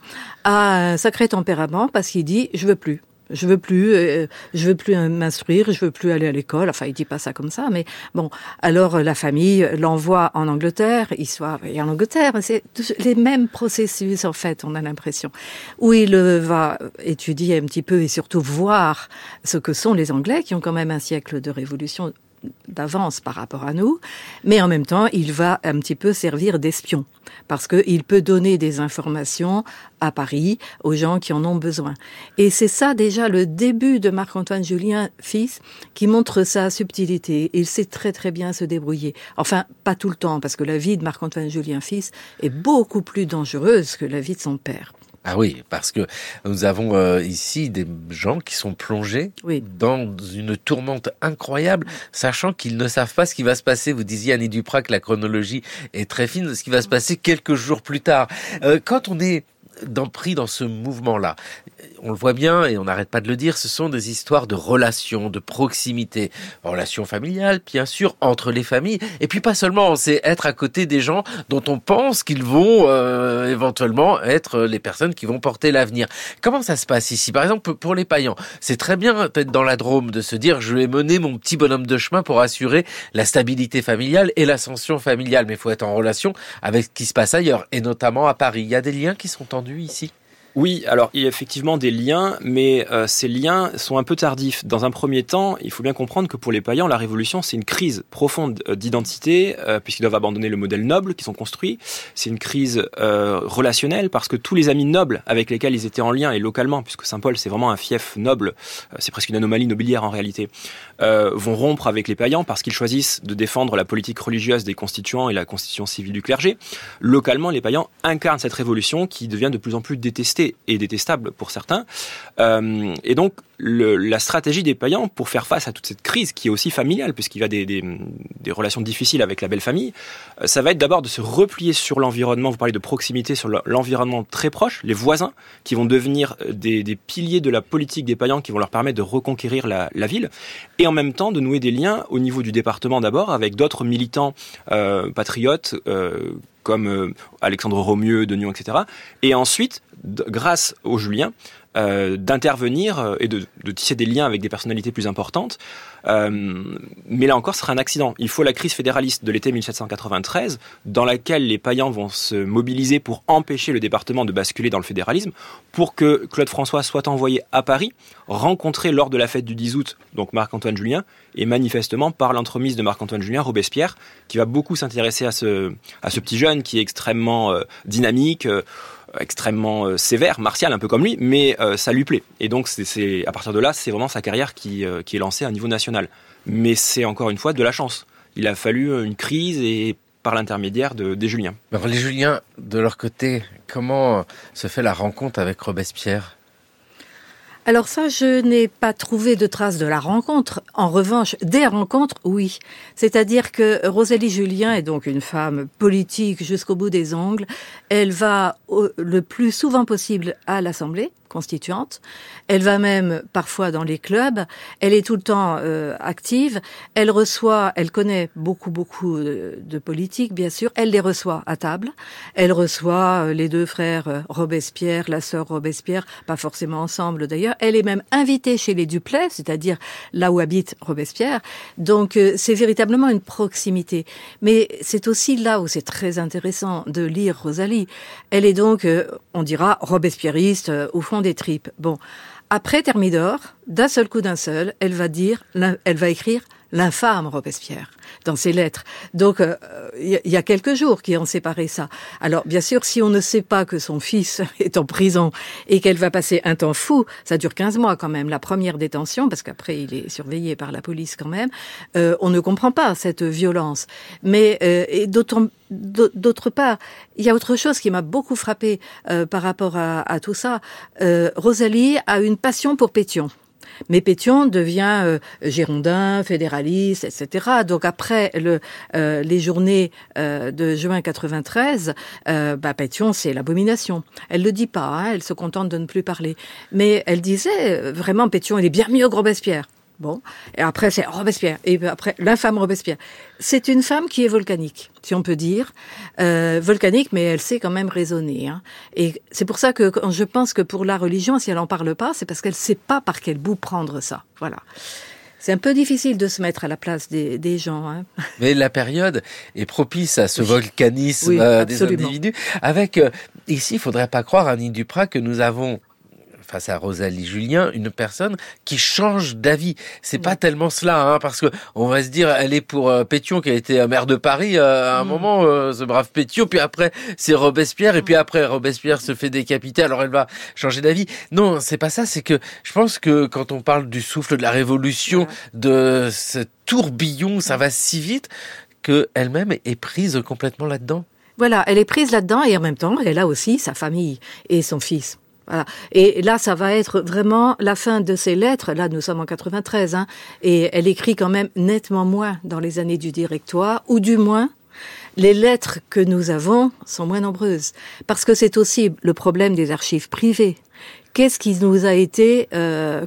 a un sacré tempérament parce qu'il dit « je veux plus ». Je veux plus m'instruire, je veux plus aller à l'école. Enfin, il dit pas ça comme ça, mais bon. Alors, la famille l'envoie en Angleterre. Et en Angleterre, c'est les mêmes processus, en fait, on a l'impression. Où il va étudier un petit peu et surtout voir ce que sont les Anglais, qui ont quand même un siècle de révolution d'avance par rapport à nous, mais en même temps, il va un petit peu servir d'espion, parce qu'il peut donner des informations à Paris aux gens qui en ont besoin. Et c'est ça déjà le début de Marc-Antoine Julien, fils, qui montre sa subtilité. Il sait très très bien se débrouiller. Enfin, pas tout le temps, parce que la vie de Marc-Antoine Julien, fils, est beaucoup plus dangereuse que la vie de son père. Ah oui, parce que nous avons ici des gens qui sont plongés dans une tourmente incroyable, sachant qu'ils ne savent pas ce qui va se passer. Vous disiez, Annie Duprat, que la chronologie est très fine de ce qui va se passer quelques jours plus tard. Quand on est pris dans ce mouvement-là, on le voit bien et on n'arrête pas de le dire, ce sont des histoires de relations, de proximité, relations familiales, bien sûr, entre les familles, et puis pas seulement, c'est être à côté des gens dont on pense qu'ils vont éventuellement être les personnes qui vont porter l'avenir. Comment ça se passe ici? Par exemple, pour les Payans, c'est très bien d'être dans la Drôme, de se dire je vais mener mon petit bonhomme de chemin pour assurer la stabilité familiale et l'ascension familiale, mais il faut être en relation avec ce qui se passe ailleurs, et notamment à Paris. Il y a des liens qui sont tendus ici? Oui, alors il y a effectivement des liens, mais ces liens sont un peu tardifs. Dans un premier temps, il faut bien comprendre que pour les Payans, la Révolution, c'est une crise profonde d'identité, puisqu'ils doivent abandonner le modèle noble qu'ils ont construit. C'est une crise relationnelle, parce que tous les amis nobles avec lesquels ils étaient en lien, et localement, puisque Saint-Paul, c'est vraiment un fief noble, c'est presque une anomalie nobiliaire en réalité, vont rompre avec les Payans parce qu'ils choisissent de défendre la politique religieuse des constituants et la constitution civile du clergé. Localement, les Payans incarnent cette révolution qui devient de plus en plus détestée et détestable pour certains. Et donc, la stratégie des Payans pour faire face à toute cette crise qui est aussi familiale, puisqu'il y a des relations difficiles avec la belle famille, ça va être d'abord de se replier sur l'environnement. Vous parlez de proximité, sur l'environnement très proche, les voisins, qui vont devenir des piliers de la politique des Payans, qui vont leur permettre de reconquérir la ville, et en même temps de nouer des liens au niveau du département d'abord, avec d'autres militants patriotes, comme Alexandre Romieux, Denion, etc. Et ensuite, grâce aux Juliens, d'intervenir et de tisser des liens avec des personnalités plus importantes. Mais là encore, ce sera un accident. Il faut la crise fédéraliste de l'été 1793, dans laquelle les païens vont se mobiliser pour empêcher le département de basculer dans le fédéralisme, pour que Claude François soit envoyé à Paris, rencontrer lors de la fête du 10 août, donc Marc-Antoine Julien, et manifestement, par l'entremise de Marc-Antoine Julien, Robespierre, qui va beaucoup s'intéresser à ce petit jeune qui est extrêmement dynamique, extrêmement sévère, martial, un peu comme lui, mais ça lui plaît. Et donc, c'est à partir de là, c'est vraiment sa carrière qui est lancée à niveau national. Mais c'est encore une fois de la chance. Il a fallu une crise et par l'intermédiaire des Juliens. Alors les Juliens, de leur côté, comment se fait la rencontre avec Robespierre ? Alors ça, je n'ai pas trouvé de traces de la rencontre. En revanche, des rencontres, oui. C'est-à-dire que Rosalie Julien est donc une femme politique jusqu'au bout des ongles. Elle va le plus souvent possible à l'Assemblée constituante. Elle va même parfois dans les clubs. Elle est tout le temps active. Elle connaît beaucoup de politiques, bien sûr. Elle les reçoit à table. Elle reçoit les deux frères Robespierre, la sœur Robespierre, pas forcément ensemble d'ailleurs. Elle est même invitée chez les Dupleix, c'est-à-dire là où habite Robespierre. Donc c'est véritablement une proximité. Mais c'est aussi là où c'est très intéressant de lire Rosalie. Elle est donc, on dira, robespierriste au fond des tripes. Bon, après Thermidor, d'un seul, elle va écrire l'infâme Robespierre dans ses lettres. Donc, il y a quelques jours qui ont séparé ça. Alors, bien sûr, si on ne sait pas que son fils est en prison et qu'elle va passer un temps fou, ça dure 15 mois quand même, la première détention, parce qu'après, il est surveillé par la police quand même, on ne comprend pas cette violence. Mais, et d'autre part, il y a autre chose qui m'a beaucoup frappée par rapport à tout ça. Rosalie a une passion pour Pétion. Mais Pétion devient girondin, fédéraliste, etc. Donc après les journées de juin 93, Pétion c'est l'abomination. Elle le dit pas, hein, elle se contente de ne plus parler. Mais elle disait vraiment Pétion il est bien mieux que Robespierre. Bon, et après c'est Robespierre, et après l'infâme Robespierre. C'est une femme qui est volcanique, si on peut dire, volcanique, mais elle sait quand même raisonner. Hein. Et c'est pour ça que quand je pense que pour la religion, si elle en parle pas, c'est parce qu'elle sait pas par quel bout prendre ça. Voilà. C'est un peu difficile de se mettre à la place des gens. Hein. Mais la période est propice à ce volcanisme des individus. Avec, ici, il faudrait pas croire, Annie Duprat, que nous avons face à Rosalie Julien, une personne qui change d'avis. C'est pas tellement cela, hein, parce que on va se dire, elle est pour Pétion qui a été maire de Paris à un moment, ce brave Pétion, puis après c'est Robespierre, et puis après Robespierre se fait décapiter, alors elle va changer d'avis. Non, c'est pas ça, c'est que je pense que quand on parle du souffle de la Révolution, de ce tourbillon, ça va si vite que elle-même est prise complètement là-dedans. Voilà, elle est prise là-dedans, et en même temps, elle a aussi sa famille et son fils. Voilà. Et là, ça va être vraiment la fin de ses lettres. Là, nous sommes en 93, hein, et elle écrit quand même nettement moins dans les années du Directoire, ou du moins, les lettres que nous avons sont moins nombreuses. Parce que c'est aussi le problème des archives privées. Qu'est-ce qui nous a été conservé ?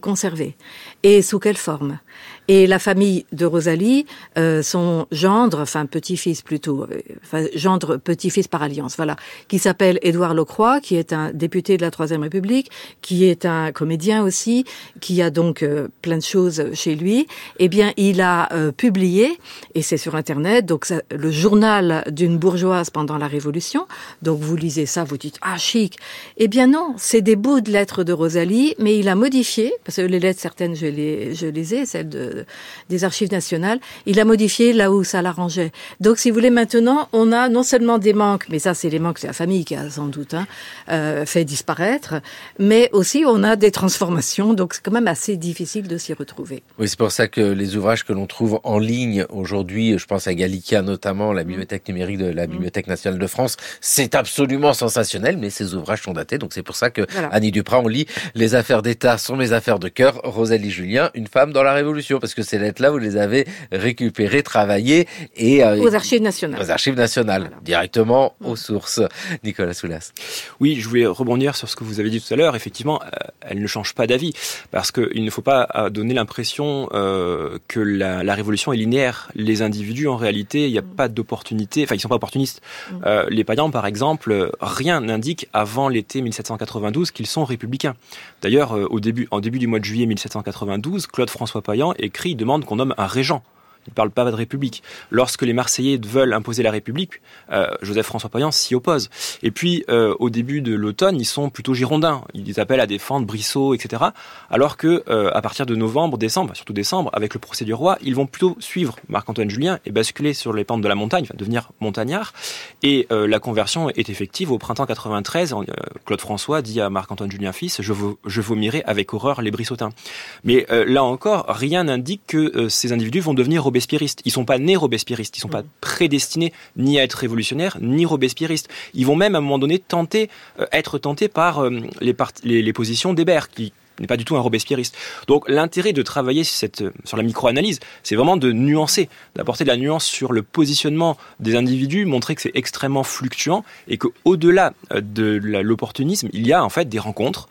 Et sous quelle forme ? Et la famille de Rosalie, son gendre, enfin petit-fils plutôt, gendre petit-fils par alliance, voilà, qui s'appelle Édouard Locroix, qui est un député de la Troisième République, qui est un comédien aussi, qui a donc plein de choses chez lui. Eh bien, il a publié, et c'est sur Internet, donc ça, le journal d'une bourgeoise pendant la Révolution. Donc vous lisez ça, vous dites ah chic. Eh bien non, c'est des bouts de lettres de Rosalie, mais il a modifié, parce que les lettres certaines je les ai, celles des archives nationales, il a modifié là où ça l'arrangeait. Donc, si vous voulez, maintenant, on a non seulement des manques, mais ça, c'est les manques de la famille qui a sans doute fait disparaître, mais aussi on a des transformations, donc c'est quand même assez difficile de s'y retrouver. Oui, c'est pour ça que les ouvrages que l'on trouve en ligne aujourd'hui, je pense à Gallica notamment, la bibliothèque numérique de la Bibliothèque nationale de France, c'est absolument sensationnel, mais ces ouvrages sont datés, donc c'est pour ça que, voilà. Annie Duprat, on lit « Les affaires d'État sont mes affaires de cœur », Rosalie Julien, une femme dans la Révolution. parce que ces lettres-là, vous les avez récupérées, travaillées et aux archives nationales. Aux archives nationales, directement aux sources. Nicolas Soulas. Oui, je voulais rebondir sur ce que vous avez dit tout à l'heure. Effectivement, elle ne change pas d'avis parce qu'il ne faut pas donner l'impression que la révolution est linéaire. Les individus, en réalité, il n'y a pas d'opportunité. Enfin, ils ne sont pas opportunistes. Les païens, par exemple, rien n'indique avant l'été 1792 qu'ils sont républicains. D'ailleurs, en début du mois de juillet 1792, Claude François Payan écrit, demande qu'on nomme un régent. Il ne parle pas de République. Lorsque les Marseillais veulent imposer la République, Joseph-François Payan s'y oppose. Et puis, au début de l'automne, ils sont plutôt girondins. Ils appellent à défendre Brissot, etc. Alors que, à partir de novembre, décembre, surtout décembre, avec le procès du roi, ils vont plutôt suivre Marc-Antoine Julien et basculer sur les pentes de la montagne, devenir montagnards. Et la conversion est effective au printemps 93. Claude François dit à Marc-Antoine Julien fils, je vomirai avec horreur les Brissotins. Mais là encore, rien n'indique que ces individus vont devenir robespierristes. Ils sont pas nés robespierristes, ils sont pas prédestinés ni à être révolutionnaires, ni robespierristes. Ils vont même à un moment donné être tentés par les positions d'Hébert, qui n'est pas du tout un robespierriste. Donc l'intérêt de travailler sur la micro-analyse, c'est vraiment de nuancer, d'apporter de la nuance sur le positionnement des individus, montrer que c'est extrêmement fluctuant et qu'au-delà de l'opportunisme, il y a en fait des rencontres,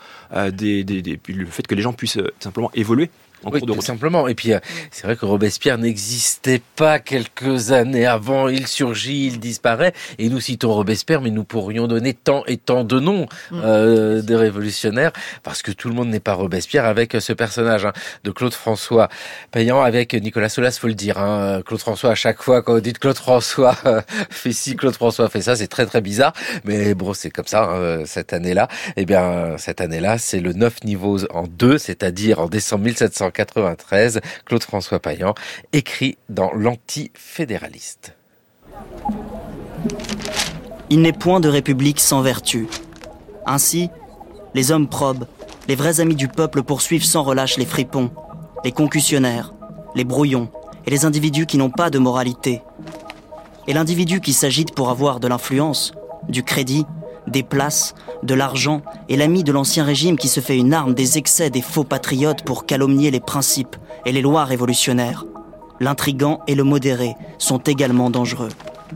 le fait que les gens puissent simplement évoluer. Tout simplement. Et puis, c'est vrai que Robespierre n'existait pas quelques années avant. Il surgit, il disparaît. Et nous citons Robespierre, mais nous pourrions donner tant et tant de noms de révolutionnaires, parce que tout le monde n'est pas Robespierre avec ce personnage de Claude François Payan avec Nicolas Soulas, faut le dire. Claude François, à chaque fois, quand vous dites Claude François fait ci, Claude François fait ça, c'est très très bizarre. Mais bon, c'est comme ça, cette année-là. Eh bien, cette année-là, c'est le 9 niveaux en 2, c'est-à-dire en décembre 1793, Claude François Payan écrit dans l'Antifédéraliste. Il n'est point de république sans vertu. Ainsi, les hommes probes, les vrais amis du peuple poursuivent sans relâche les fripons, les concussionnaires, les brouillons et les individus qui n'ont pas de moralité. Et l'individu qui s'agite pour avoir de l'influence, du crédit, des places, de l'argent, et l'ami de l'ancien régime qui se fait une arme des excès des faux patriotes pour calomnier les principes et les lois révolutionnaires. L'intrigant et le modéré sont également dangereux.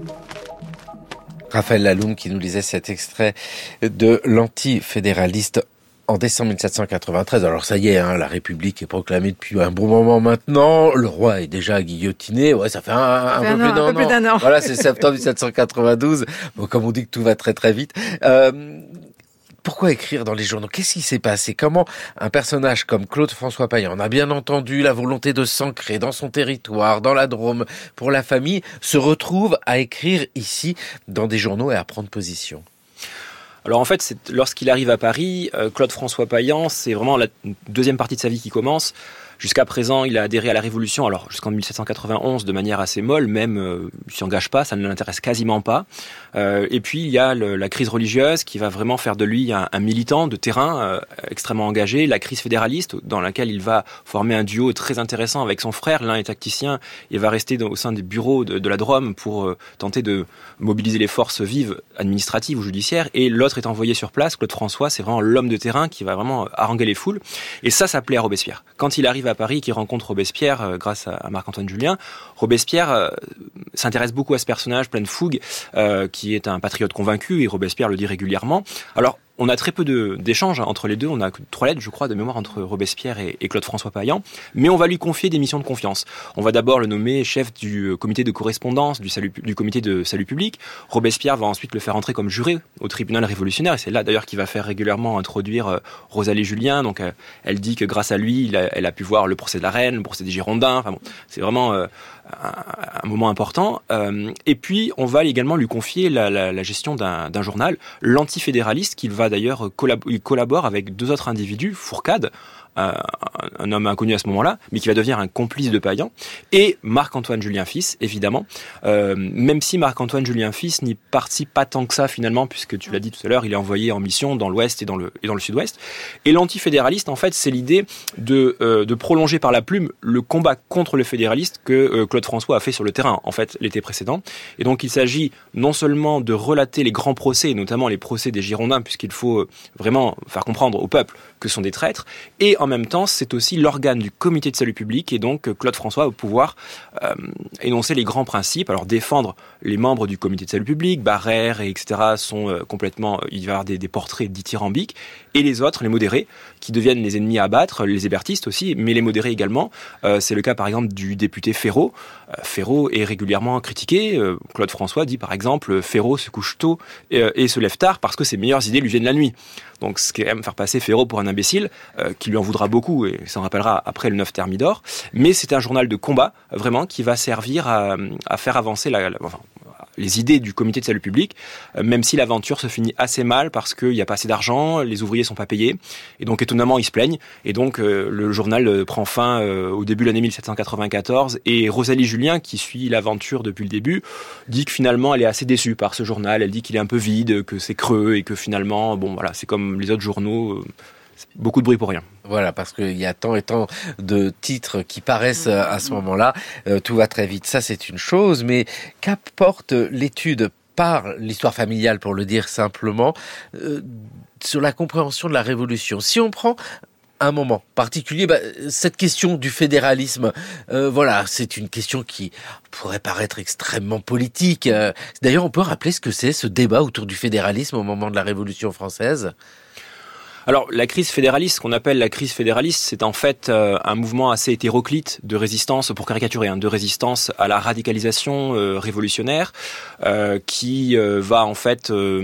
Raphaël Laloum qui nous lisait cet extrait de l'Antifédéraliste en décembre 1793. Alors ça y est, la République est proclamée depuis un bon moment maintenant. Le roi est déjà guillotiné. Ouais, ça fait un peu plus d'un an. Voilà, c'est septembre 1792. Bon, comme on dit que tout va très très vite. Pourquoi écrire dans les journaux ? Qu'est-ce qui s'est passé ? Comment un personnage comme Claude François Payan, on a bien entendu la volonté de s'ancrer dans son territoire, dans la Drôme, pour la famille, se retrouve à écrire ici dans des journaux et à prendre position ? Alors en fait, lorsqu'il arrive à Paris, Claude François Payan, c'est vraiment la deuxième partie de sa vie qui commence. Jusqu'à présent, il a adhéré à la Révolution, alors jusqu'en 1791 de manière assez molle, même il s'y engage pas, ça ne l'intéresse quasiment pas. Et puis il y a la crise religieuse qui va vraiment faire de lui un militant de terrain extrêmement engagé, la crise fédéraliste dans laquelle il va former un duo très intéressant avec son frère, l'un est tacticien et va rester au sein des bureaux de la Drôme pour tenter de mobiliser les forces vives administratives ou judiciaires, et l'autre est envoyé sur place. Claude François, c'est vraiment l'homme de terrain qui va vraiment haranguer les foules, et ça plaît à Robespierre. Quand il arrive à Paris, qui rencontre Robespierre grâce à Marc-Antoine Julien, Robespierre s'intéresse beaucoup à ce personnage plein de fougue, qui est un patriote convaincu, et Robespierre le dit régulièrement. Alors, on a très peu d'échanges entre les deux. On a 3 lettres, je crois, de mémoire entre Robespierre et Claude François Payan. Mais on va lui confier des missions de confiance. On va d'abord le nommer chef du comité de correspondance du comité de salut public. Robespierre va ensuite le faire entrer comme juré au tribunal révolutionnaire. Et c'est là, d'ailleurs, qu'il va faire régulièrement introduire Rosalie Julien. Donc, elle dit que grâce à lui, elle a pu voir le procès de la Reine, le procès des Girondins. Enfin bon, c'est vraiment un moment important. Et puis, on va également lui confier la gestion d'un journal, l'Antifédéraliste, qu'il va d'ailleurs, il collabore avec 2 autres individus, Fourcade, un homme inconnu à ce moment-là, mais qui va devenir un complice de Payan, et Marc-Antoine Julien fils, évidemment, même si Marc-Antoine Julien fils n'y participe pas tant que ça finalement, puisque tu l'as dit tout à l'heure, il est envoyé en mission dans l'Ouest et dans le Sud-Ouest. Et l'antifédéraliste, en fait, c'est l'idée de prolonger par la plume le combat contre le fédéraliste que Claude François a fait sur le terrain, en fait, l'été précédent. Et donc, il s'agit non seulement de relater les grands procès, notamment les procès des Girondins, puisqu'il faut vraiment faire comprendre au peuple que ce sont des traîtres, et en même temps, c'est aussi l'organe du comité de salut public, et donc Claude François va pouvoir énoncer les grands principes, alors défendre les membres du comité de salut public, Barrère, et etc. sont complètement, il va y avoir des portraits dithyrambiques, et les autres, les modérés, qui deviennent les ennemis à abattre, les hébertistes aussi, mais les modérés également. C'est le cas par exemple du député Ferraud. Ferraud est régulièrement critiqué. Claude François dit par exemple, Ferraud se couche tôt et se lève tard parce que ses meilleures idées lui viennent la nuit. Donc ce qui est quand même faire passer Ferraud pour un imbécile, qui lui en voudra beaucoup, et s'en rappellera après le 9 Thermidor. Mais c'est un journal de combat, vraiment, qui va servir à faire avancer les idées du comité de salut public, même si l'aventure se finit assez mal parce qu'il n'y a pas assez d'argent, les ouvriers sont pas payés, et donc étonnamment ils se plaignent, et donc le journal prend fin au début de l'année 1794, et Rosalie Julien, qui suit l'aventure depuis le début, dit que finalement elle est assez déçue par ce journal, elle dit qu'il est un peu vide, que c'est creux, et que finalement, bon voilà, c'est comme les autres journaux, beaucoup de bruit pour rien. Voilà, parce qu'il y a tant et tant de titres qui paraissent à ce moment-là, tout va très vite. Ça, c'est une chose, mais qu'apporte l'étude par l'histoire familiale, pour le dire simplement, sur la compréhension de la Révolution? Si on prend un moment particulier, cette question du fédéralisme, voilà, c'est une question qui pourrait paraître extrêmement politique. D'ailleurs, on peut rappeler ce que c'est, ce débat autour du fédéralisme au moment de la Révolution française? Alors, la crise fédéraliste, ce qu'on appelle la crise fédéraliste, c'est en fait un mouvement assez hétéroclite de résistance, pour caricaturer, de résistance à la radicalisation révolutionnaire, qui va en fait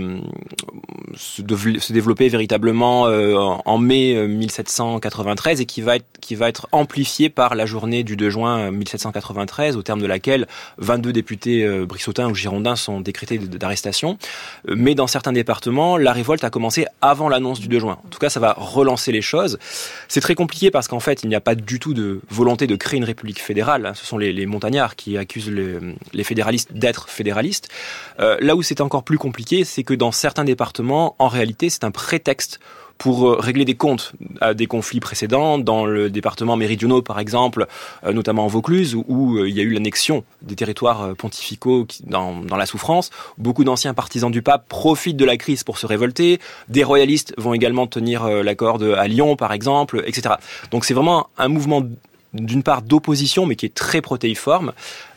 se développer véritablement en mai 1793, et qui va être amplifié par la journée du 2 juin 1793, au terme de laquelle 22 députés brissotins ou girondins sont décrétés d'arrestation. Mais dans certains départements, la révolte a commencé avant l'annonce du 2 juin. En tout cas, ça va relancer les choses. C'est très compliqué parce qu'en fait, il n'y a pas du tout de volonté de créer une république fédérale. Ce sont les montagnards qui accusent les fédéralistes d'être fédéralistes. Là où c'est encore plus compliqué, c'est que dans certains départements, en réalité, c'est un prétexte pour régler des comptes à des conflits précédents. Dans le département méridionaux, par exemple, notamment en Vaucluse, où il y a eu l'annexion des territoires pontificaux dans la souffrance. Beaucoup d'anciens partisans du pape profitent de la crise pour se révolter. Des royalistes vont également tenir la corde à Lyon, par exemple, etc. Donc c'est vraiment un mouvement, d'une part, d'opposition, mais qui est très protéiforme.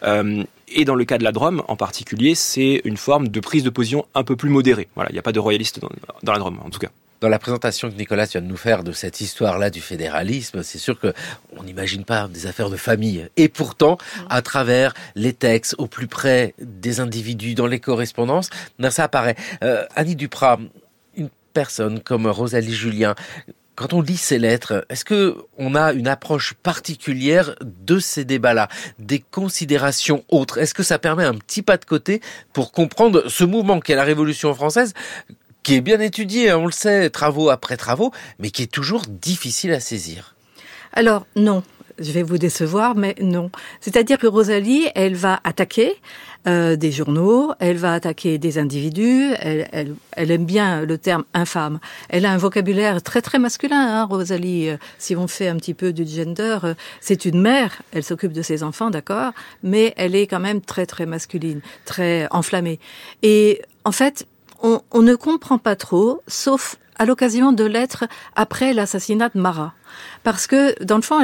Et dans le cas de la Drôme, en particulier, c'est une forme de prise de position un peu plus modérée. Voilà, il n'y a pas de royalistes dans la Drôme, en tout cas. Dans la présentation que Nicolas vient de nous faire de cette histoire-là du fédéralisme, c'est sûr que on n'imagine pas des affaires de famille. Et pourtant, à travers les textes, au plus près des individus, dans les correspondances, ça apparaît. Annie Duprat, une personne comme Rosalie Julien, quand on lit ces lettres, est-ce que on a une approche particulière de ces débats-là, des considérations autres? Est-ce que ça permet un petit pas de côté pour comprendre ce mouvement qu'est la Révolution française, qui est bien étudié, on le sait, travaux après travaux, mais qui est toujours difficile à saisir? Alors, non. Je vais vous décevoir, mais non. C'est-à-dire que Rosalie, elle va attaquer des journaux, elle va attaquer des individus, elle aime bien le terme infâme. Elle a un vocabulaire très très masculin, Rosalie. Si on fait un petit peu du gender, c'est une mère, elle s'occupe de ses enfants, d'accord, mais elle est quand même très très masculine, très enflammée. Et en fait, on ne comprend pas trop, sauf à l'occasion de lettres après l'assassinat de Marat. Parce que, dans le fond,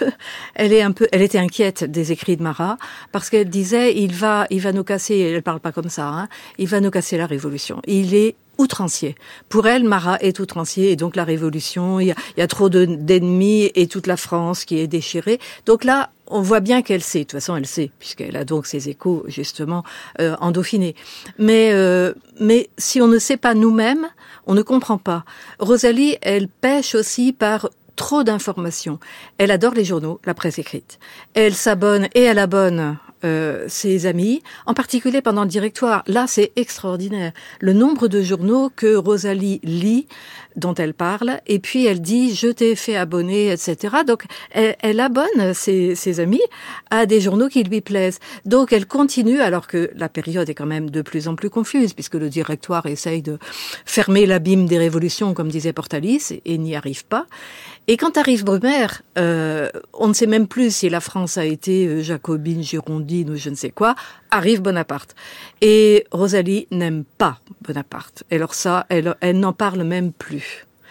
elle était inquiète des écrits de Marat, parce qu'elle disait, il va nous casser, elle parle pas comme ça, il va nous casser la Révolution. Il est outrancier. Pour elle, Marat est outrancier, et donc la Révolution, il y a trop d'ennemis, et toute la France qui est déchirée. Donc là, on voit bien qu'elle sait. De toute façon, elle sait, puisqu'elle a donc ses échos, justement, en Dauphiné. Mais si on ne sait pas nous-mêmes, on ne comprend pas. Rosalie, elle pêche aussi par trop d'informations. Elle adore les journaux, la presse écrite. Elle s'abonne et elle abonne ses amis, en particulier pendant le Directoire. Là, c'est extraordinaire. Le nombre de journaux que Rosalie lit, dont elle parle, et puis elle dit « je t'ai fait abonner », etc. Donc, elle abonne ses amis à des journaux qui lui plaisent. Donc, elle continue, alors que la période est quand même de plus en plus confuse, puisque le Directoire essaye de fermer l'abîme des révolutions, comme disait Portalis, et n'y arrive pas. Et quand arrive Brumaire, on ne sait même plus si la France a été jacobine, girondine ou je ne sais quoi, arrive Bonaparte. Et Rosalie n'aime pas Bonaparte. Et alors ça, elle n'en parle même plus.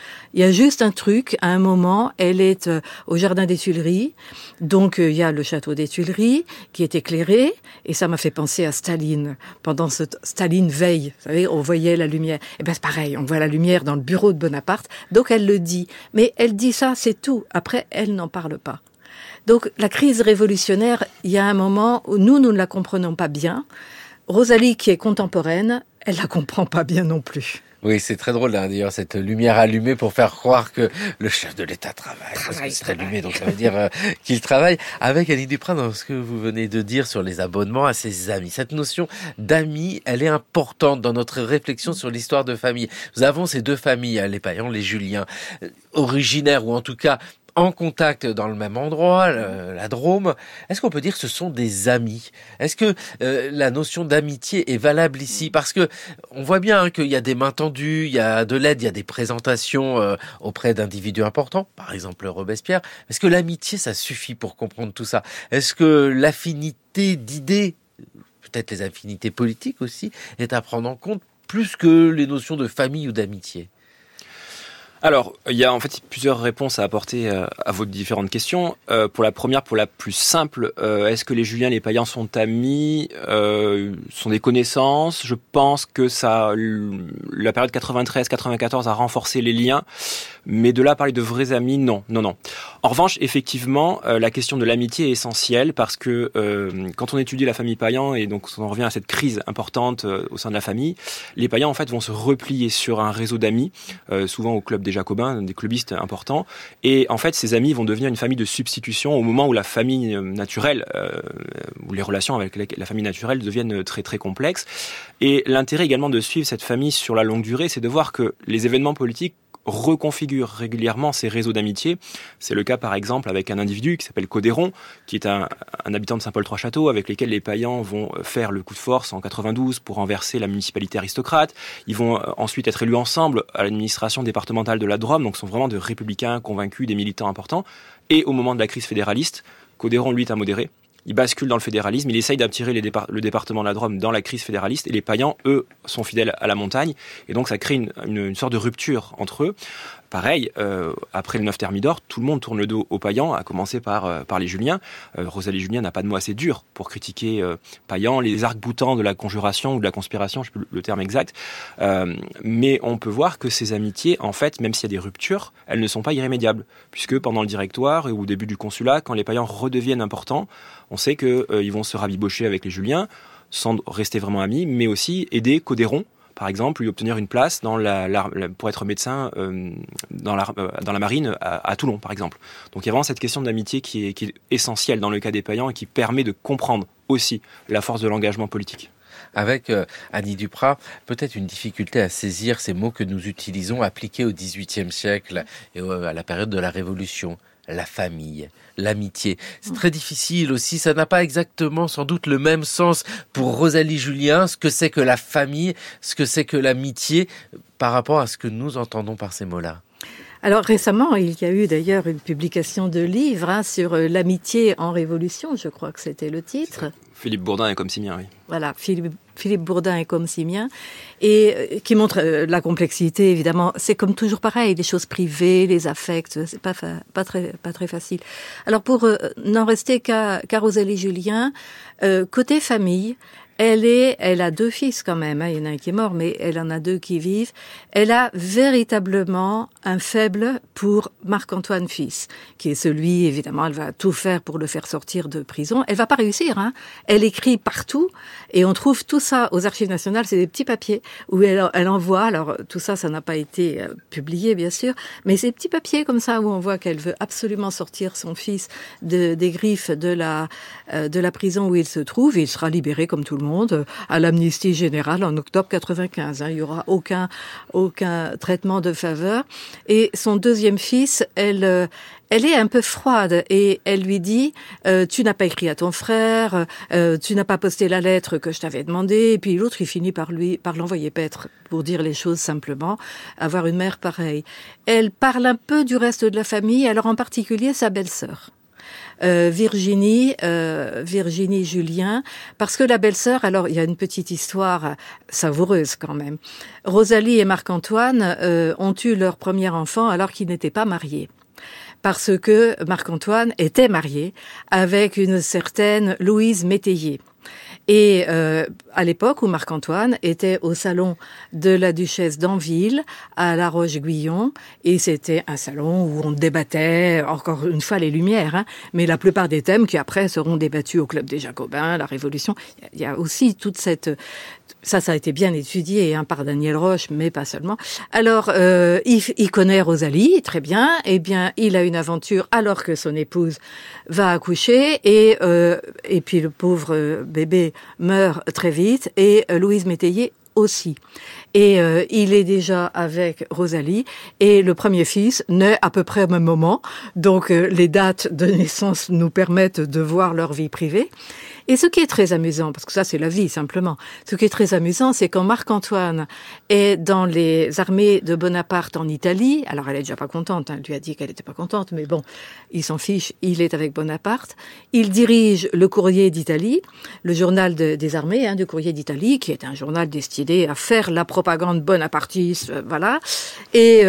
Il y a juste un truc, à un moment, elle est au jardin des Tuileries, donc il y a le château des Tuileries qui est éclairé, et ça m'a fait penser à Staline. Pendant ce Staline veille, vous savez, on voyait la lumière. Et ben c'est pareil, on voit la lumière dans le bureau de Bonaparte, donc elle le dit. Mais elle dit ça, c'est tout. Après, elle n'en parle pas. Donc la crise révolutionnaire, il y a un moment où nous ne la comprenons pas bien. Rosalie, qui est contemporaine, elle la comprend pas bien non plus. Oui, c'est très drôle d'ailleurs, cette lumière allumée pour faire croire que le chef de l'État travaille. Parce que c'est allumé, donc ça veut dire qu'il travaille. Avec Annie Duprat, dans ce que vous venez de dire sur les abonnements à ses amis. Cette notion d'amis, elle est importante dans notre réflexion sur l'histoire de famille. Nous avons ces deux familles, les Payan, les Julien, originaires ou en tout cas en contact dans le même endroit, la Drôme. Est-ce qu'on peut dire que ce sont des amis? Est-ce que la notion d'amitié est valable ici? Parce que on voit bien qu'il y a des mains tendues, il y a de l'aide, il y a des présentations auprès d'individus importants, par exemple Robespierre. Est-ce que l'amitié, ça suffit pour comprendre tout ça? Est-ce que l'affinité d'idées, peut-être les affinités politiques aussi, est à prendre en compte plus que les notions de famille ou d'amitié? Alors, il y a en fait plusieurs réponses à apporter à vos différentes questions. Pour la première, pour la plus simple, est-ce que les Julien et les Payan sont amis, sont des connaissances? Je pense que la période 93-94 a renforcé les liens, mais de là à parler de vrais amis, non. En revanche, effectivement, la question de l'amitié est essentielle parce que quand on étudie la famille Payan, et donc on revient à cette crise importante au sein de la famille, les Payan en fait vont se replier sur un réseau d'amis, souvent au club des Jacobins, des clubistes importants, et en fait ces amis vont devenir une famille de substitution au moment où la famille naturelle, où les relations avec la famille naturelle deviennent très très complexes. Et l'intérêt également de suivre cette famille sur la longue durée, c'est de voir que les événements politiques reconfigure régulièrement ces réseaux d'amitié. C'est le cas par exemple avec un individu qui s'appelle Codéron, qui est un habitant de Saint-Paul-Trois-Châteaux, avec lesquels les Payan vont faire le coup de force en 92 pour renverser la municipalité aristocrate. Ils vont ensuite être élus ensemble à l'administration départementale de la Drôme, donc sont vraiment de républicains convaincus, des militants importants. Et au moment de la crise fédéraliste, Codéron lui est un modéré. Il bascule dans le fédéralisme, il essaye d'attirer le département de la Drôme dans la crise fédéraliste, et les Payan, eux, sont fidèles à la montagne, et donc ça crée une sorte de rupture entre eux. Pareil, après le 9 Thermidor, tout le monde tourne le dos aux Payan, à commencer par les Juliens. Rosalie Julien n'a pas de mot assez dur pour critiquer Payan, les arcs-boutants de la conjuration ou de la conspiration, je ne sais plus le terme exact. Mais on peut voir que ces amitiés, en fait, même s'il y a des ruptures, elles ne sont pas irrémédiables. Puisque pendant le directoire et au début du consulat, quand les Payan redeviennent importants, on sait qu'ils vont se rabibocher avec les Juliens, sans rester vraiment amis, mais aussi aider Codéron, par exemple, lui obtenir une place pour être médecin dans la marine à Toulon, par exemple. Donc il y a vraiment cette question d'amitié qui est essentielle dans le cas des Payan et qui permet de comprendre aussi la force de l'engagement politique. Avec Annie Duprat, peut-être une difficulté à saisir ces mots que nous utilisons appliqués au XVIIIe siècle et à la période de la Révolution. La famille, l'amitié. C'est très difficile aussi, ça n'a pas exactement sans doute le même sens pour Rosalie Julien, ce que c'est que la famille, ce que c'est que l'amitié, par rapport à ce que nous entendons par ces mots-là. Alors récemment, il y a eu d'ailleurs une publication de livre sur l'amitié en révolution, je crois que c'était le titre. Philippe Bourdin et Comsimien, oui. Voilà, Philippe Bourdin et Comsimien, et qui montre la complexité, évidemment. C'est comme toujours pareil, les choses privées, les affects, c'est pas très facile. Alors pour n'en rester qu'à Rosalie Julien, côté famille, elle a 2 fils quand même, il y en a un qui est mort, mais elle en a 2 qui vivent. Elle a véritablement un faible pour Marc-Antoine fils, qui est celui, évidemment, elle va tout faire pour le faire sortir de prison. Elle va pas réussir, Elle écrit partout, et on trouve tout ça aux Archives nationales, c'est des petits papiers où elle envoie, alors tout ça n'a pas été publié, bien sûr, mais c'est des petits papiers comme ça où on voit qu'elle veut absolument sortir son fils des griffes de la prison où il se trouve, et il sera libéré comme tout le monde à l'amnistie générale en octobre 95. Il y aura aucun traitement de faveur. Et son 2e fils, elle est un peu froide et elle lui dit tu n'as pas écrit à ton frère, tu n'as pas posté la lettre que je t'avais demandé. Et puis l'autre, il finit par l'envoyer paître, pour dire les choses simplement, avoir une mère pareille. Elle parle un peu du reste de la famille, alors en particulier sa belle-sœur. Virginie Julien, parce que la belle-sœur, alors il y a une petite histoire savoureuse quand même. Rosalie et Marc-Antoine ont eu leur premier enfant alors qu'ils n'étaient pas mariés. Parce que Marc-Antoine était marié avec une certaine Louise Métayer. Et à l'époque où Marc-Antoine était au salon de la duchesse d'Anville à La Roche-Guyon, et c'était un salon où on débattait, encore une fois, les Lumières, mais la plupart des thèmes qui après seront débattus au Club des Jacobins, la Révolution. Il y a aussi toute cette... Ça a été bien étudié par Daniel Roche, mais pas seulement. Alors, il connaît Rosalie, très bien. Eh bien, il a une aventure alors que son épouse va accoucher, et puis le pauvre bébé meurt très vite, et Louise Métayer aussi. Et il est déjà avec Rosalie, et le premier fils naît à peu près au même moment. Donc, les dates de naissance nous permettent de voir leur vie privée. Et ce qui est très amusant, parce que ça c'est la vie simplement, ce qui est très amusant, c'est quand Marc-Antoine est dans les armées de Bonaparte en Italie, alors elle est déjà pas contente, elle lui a dit qu'elle était pas contente, mais bon, il s'en fiche, il est avec Bonaparte, il dirige le Courrier d'Italie, le journal des armées, du Courrier d'Italie, qui est un journal destiné à faire la propagande bonapartiste, voilà, et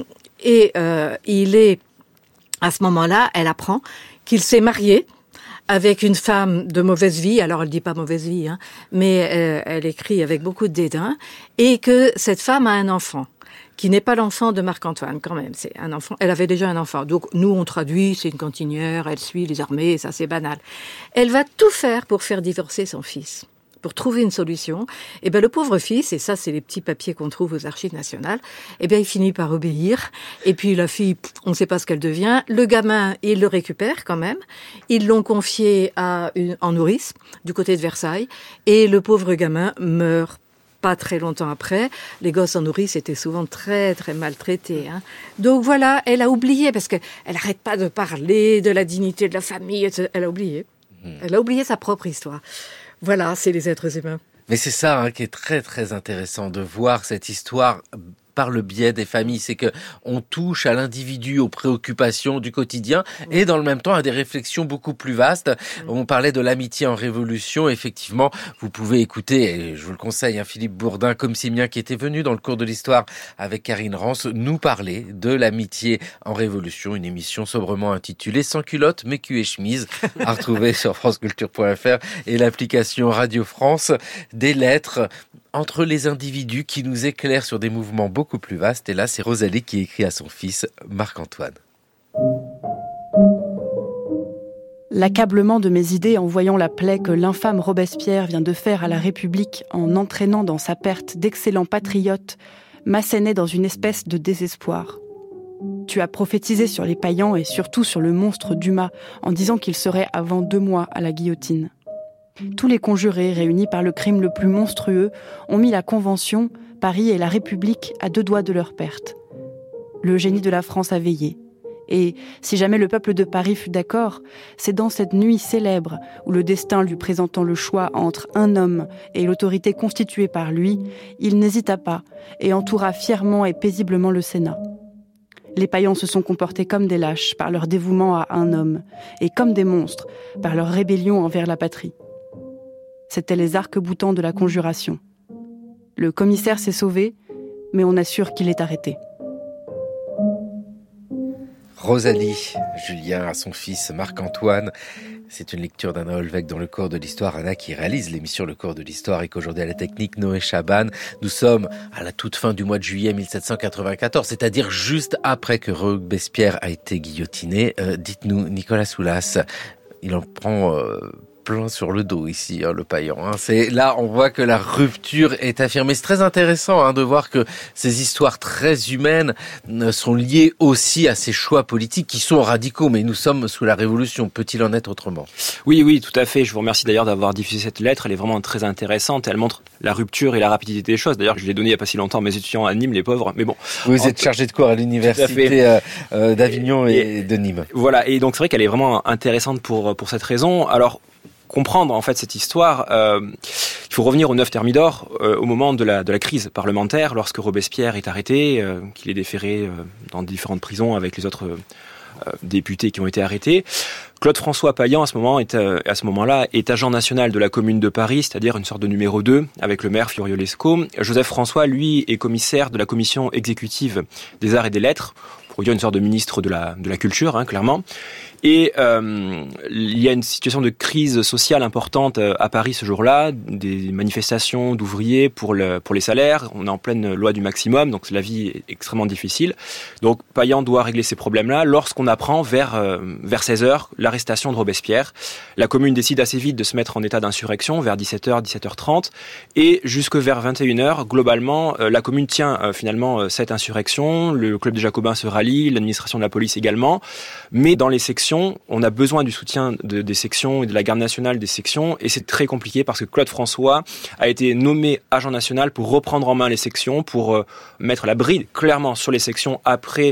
il est, à ce moment-là, elle apprend qu'il s'est marié avec une femme de mauvaise vie, alors elle dit pas mauvaise vie, mais elle écrit avec beaucoup de dédain, et que cette femme a un enfant, qui n'est pas l'enfant de Marc-Antoine quand même, c'est un enfant, elle avait déjà un enfant, donc nous on traduit, c'est une cantinière, elle suit les armées, ça c'est banal. Elle va tout faire pour faire divorcer son fils, pour trouver une solution. Et ben le pauvre fils, et ça c'est les petits papiers qu'on trouve aux Archives nationales, et bien il finit par obéir. Et puis la fille, on ne sait pas ce qu'elle devient. Le gamin, il le récupère quand même. Ils l'ont confié en nourrice du côté de Versailles, et le pauvre gamin meurt pas très longtemps après. Les gosses en nourrice étaient souvent très très maltraités. Donc voilà, elle a oublié, parce qu'elle n'arrête pas de parler de la dignité de la famille, etc. Elle a oublié. Elle a oublié sa propre histoire. Voilà, c'est les êtres humains. Mais c'est ça qui est très très intéressant, de voir cette histoire par le biais des familles. C'est que on touche à l'individu, aux préoccupations du quotidien, et dans le même temps à des réflexions beaucoup plus vastes. On parlait de l'amitié en révolution. Effectivement, vous pouvez écouter, et je vous le conseille, Philippe Bourdin, comme Simien, qui était venu dans le cours de l'histoire avec Karine Rance, nous parler de l'amitié en révolution, une émission sobrement intitulée Sans culotte mais cul et chemise, à retrouver sur franceculture.fr et l'application Radio France. Des lettres entre les individus qui nous éclairent sur des mouvements beaucoup plus vastes. Et là, c'est Rosalie qui écrit à son fils Marc-Antoine. L'accablement de mes idées en voyant la plaie que l'infâme Robespierre vient de faire à la République en entraînant dans sa perte d'excellents patriotes m'assénait dans une espèce de désespoir. Tu as prophétisé sur les païens et surtout sur le monstre Dumas en disant qu'il serait avant 2 mois à la guillotine. Tous les conjurés, réunis par le crime le plus monstrueux, ont mis la Convention, Paris et la République à 2 doigts de leur perte. Le génie de la France a veillé. Et si jamais le peuple de Paris fut d'accord, c'est dans cette nuit célèbre où le destin lui présentant le choix entre un homme et l'autorité constituée par lui, il n'hésita pas et entoura fièrement et paisiblement le Sénat. Les païens se sont comportés comme des lâches par leur dévouement à un homme et comme des monstres par leur rébellion envers la patrie. C'étaient les arcs-boutants de la conjuration. Le commissaire s'est sauvé, mais on assure qu'il est arrêté. Rosalie Julien à son fils Marc-Antoine. C'est une lecture d'Anna Olvec dans le cours de l'histoire. Anna qui réalise l'émission Le cours de l'histoire et qu'aujourd'hui à la technique Noé Chaban. Nous sommes à la toute fin du mois de juillet 1794, c'est-à-dire juste après que Robespierre a été guillotiné. Dites-nous, Nicolas Soulas, il en prend plein sur le dos ici, le paillant. C'est là, on voit que la rupture est affirmée. C'est très intéressant de voir que ces histoires très humaines sont liées aussi à ces choix politiques qui sont radicaux. Mais nous sommes sous la Révolution. Peut-il en être autrement ? Oui, tout à fait. Je vous remercie d'ailleurs d'avoir diffusé cette lettre. Elle est vraiment très intéressante. Elle montre la rupture et la rapidité des choses. D'ailleurs, je l'ai donnée il n'y a pas si longtemps à mes étudiants à Nîmes, les pauvres. Mais bon. Vous êtes chargé de cours à l'université d'Avignon et de Nîmes. Voilà. Et donc, c'est vrai qu'elle est vraiment intéressante pour cette raison. Alors, comprendre en fait cette histoire, il faut revenir au 9 Thermidor, au moment de la crise parlementaire, lorsque Robespierre est arrêté, qu'il est déféré dans différentes prisons avec les autres députés qui ont été arrêtés. Claude François Payan, à ce moment-là, est agent national de la Commune de Paris, c'est-à-dire une sorte de numéro 2, avec le maire Fiorio Lescaut. Joseph François, lui, est commissaire de la commission exécutive des arts et des lettres, pour dire une sorte de ministre de la culture, clairement. Et il y a une situation de crise sociale importante à Paris ce jour-là, des manifestations d'ouvriers pour les salaires. On est en pleine loi du maximum, donc la vie est extrêmement difficile. Donc Payan doit régler ces problèmes-là lorsqu'on apprend vers 16h l'arrestation de Robespierre. La Commune décide assez vite de se mettre en état d'insurrection vers 17h, 17h30, et jusque vers 21h, globalement, la Commune tient finalement cette insurrection. Le club des Jacobins se rallie, l'administration de la police également, mais dans les sections, on a besoin du soutien des sections et de la garde nationale des sections, et c'est très compliqué parce que Claude François a été nommé agent national pour reprendre en main les sections, pour mettre la bride clairement sur les sections après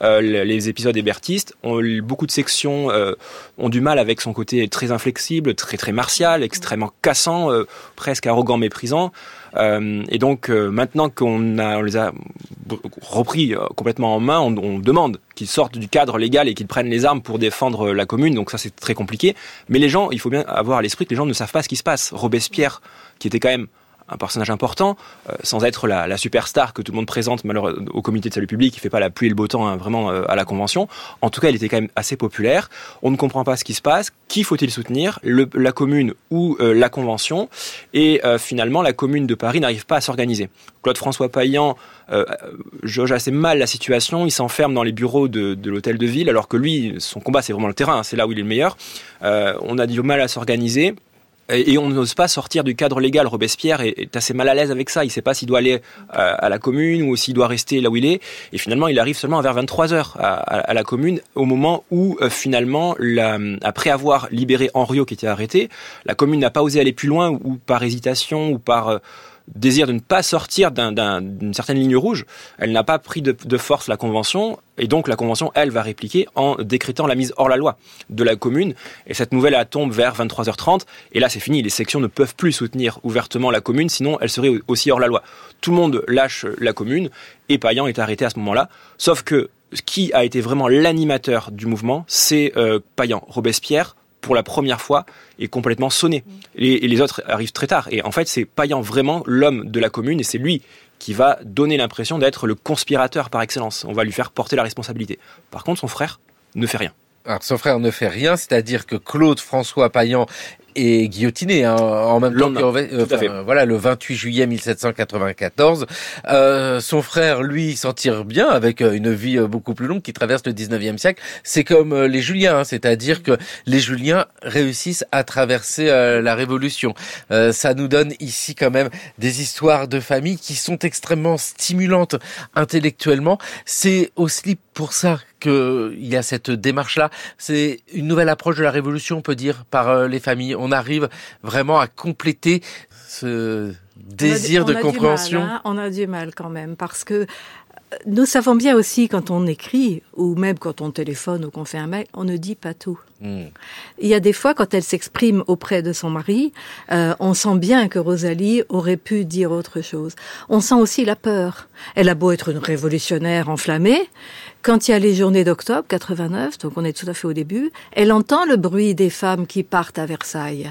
les épisodes hébertistes. Beaucoup de sections ont du mal avec son côté très inflexible, très très martial, extrêmement cassant, presque arrogant, méprisant. Et donc maintenant qu'on les a repris complètement en main, on demande qu'ils sortent du cadre légal et qu'ils prennent les armes pour défendre la Commune. Donc ça, c'est très compliqué. Mais les gens, il faut bien avoir à l'esprit que les gens ne savent pas ce qui se passe. Robespierre, qui était quand même un personnage important, sans être la superstar que tout le monde présente malheureusement au comité de salut public, qui fait pas la pluie et le beau temps vraiment à la Convention. En tout cas, il était quand même assez populaire. On ne comprend pas ce qui se passe. Qui faut-il soutenir, la Commune ou la Convention? Et finalement, la Commune de Paris n'arrive pas à s'organiser. Claude François Payan jauge assez mal la situation. Il s'enferme dans les bureaux de l'hôtel de ville, alors que lui, son combat, c'est vraiment le terrain. C'est là où il est le meilleur. On a du mal à s'organiser. Et on n'ose pas sortir du cadre légal. Robespierre est assez mal à l'aise avec ça. Il ne sait pas s'il doit aller à la Commune ou s'il doit rester là où il est. Et finalement, il arrive seulement vers 23h à la Commune, au moment où, finalement, après avoir libéré Henriot qui était arrêté, la Commune n'a pas osé aller plus loin, ou par hésitation, ou par désir de ne pas sortir d'une certaine ligne rouge. Elle n'a pas pris de force la Convention, et donc la Convention, elle, va répliquer en décrétant la mise hors la loi de la Commune. Et cette nouvelle, elle tombe vers 23h30, et là c'est fini, les sections ne peuvent plus soutenir ouvertement la Commune, sinon elle serait aussi hors la loi. Tout le monde lâche la Commune, et Payan est arrêté à ce moment-là, sauf que qui a été vraiment l'animateur du mouvement, c'est Payan. Robespierre, pour la première fois, est complètement sonné. Et les autres arrivent très tard. Et en fait, c'est Payan vraiment l'homme de la Commune, et c'est lui qui va donner l'impression d'être le conspirateur par excellence. On va lui faire porter la responsabilité. Par contre, son frère ne fait rien. Alors, son frère ne fait rien, c'est-à-dire que Claude François Payan est guillotiné en même temps le 28 juillet 1794. Son frère, lui, s'en tire bien avec une vie beaucoup plus longue qui traverse le 19e siècle. C'est comme les Juliens, c'est-à-dire que les Juliens réussissent à traverser la Révolution. Ça nous donne ici quand même des histoires de famille qui sont extrêmement stimulantes intellectuellement. C'est aussi pour ça qu'il y a cette démarche-là. C'est une nouvelle approche de la Révolution, on peut dire, par les familles. On arrive vraiment à compléter ce désir de compréhension. On a du mal quand même, parce que nous savons bien aussi, quand on écrit, ou même quand on téléphone ou qu'on fait un mail, on ne dit pas tout. Il y a des fois, quand elle s'exprime auprès de son mari, on sent bien que Rosalie aurait pu dire autre chose. On sent aussi la peur. Elle a beau être une révolutionnaire enflammée, quand il y a les journées d'octobre 89, donc on est tout à fait au début, elle entend le bruit des femmes qui partent à Versailles.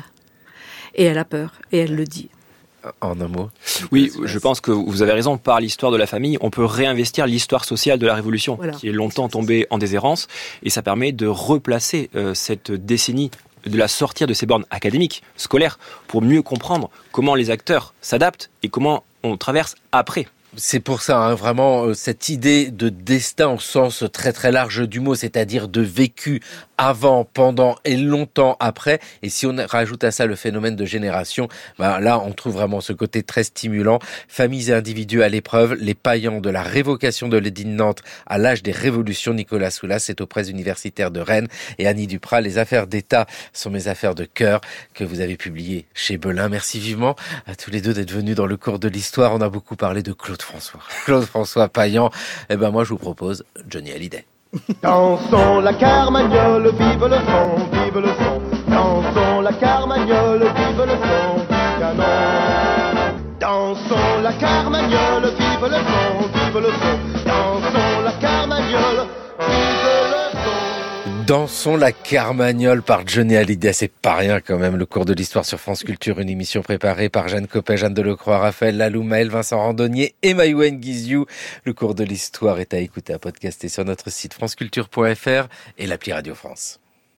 Et elle a peur, et elle le dit. En un mot. Oui, je pense que vous avez raison. Par l'histoire de la famille, on peut réinvestir l'histoire sociale de la Révolution, qui est longtemps tombée en déshérence, et ça permet de replacer cette décennie, de la sortir de ces bornes académiques, scolaires, pour mieux comprendre comment les acteurs s'adaptent et comment on traverse après. C'est pour ça, vraiment, cette idée de destin au sens très très large du mot, c'est-à-dire de vécu avant, pendant et longtemps après. Et si on rajoute à ça le phénomène de génération, là, on trouve vraiment ce côté très stimulant. Familles et individus à l'épreuve, les Payans de la révocation de l'édit de Nantes à l'âge des révolutions. Nicolas Soulas, c'est aux presses universitaires de Rennes. Et Annie Duprat, les affaires d'État sont mes affaires de cœur, que vous avez publiées chez Belin. Merci vivement à tous les deux d'être venus dans le cours de l'histoire. On a beaucoup parlé de Claude François Payan. Moi, je vous propose Johnny Hallyday. Dansons la Carmagnole, vive le son, vive le son. Dansons la Carmagnole, vive le son du canon. Dansons la Carmagnole, vive le son, vive le son. Dansons la Carmagnole, vive le son. Dansons la Carmagnole par Johnny Hallyday, c'est pas rien quand même. Le cours de l'histoire sur France Culture, une émission préparée par Jeanne Copet, Jeanne Delecroix, Raphaël Lalou, Maël Vincent Randonnier et Maïwen Guizou. Le cours de l'histoire est à écouter, à podcaster sur notre site franceculture.fr et l'appli Radio France.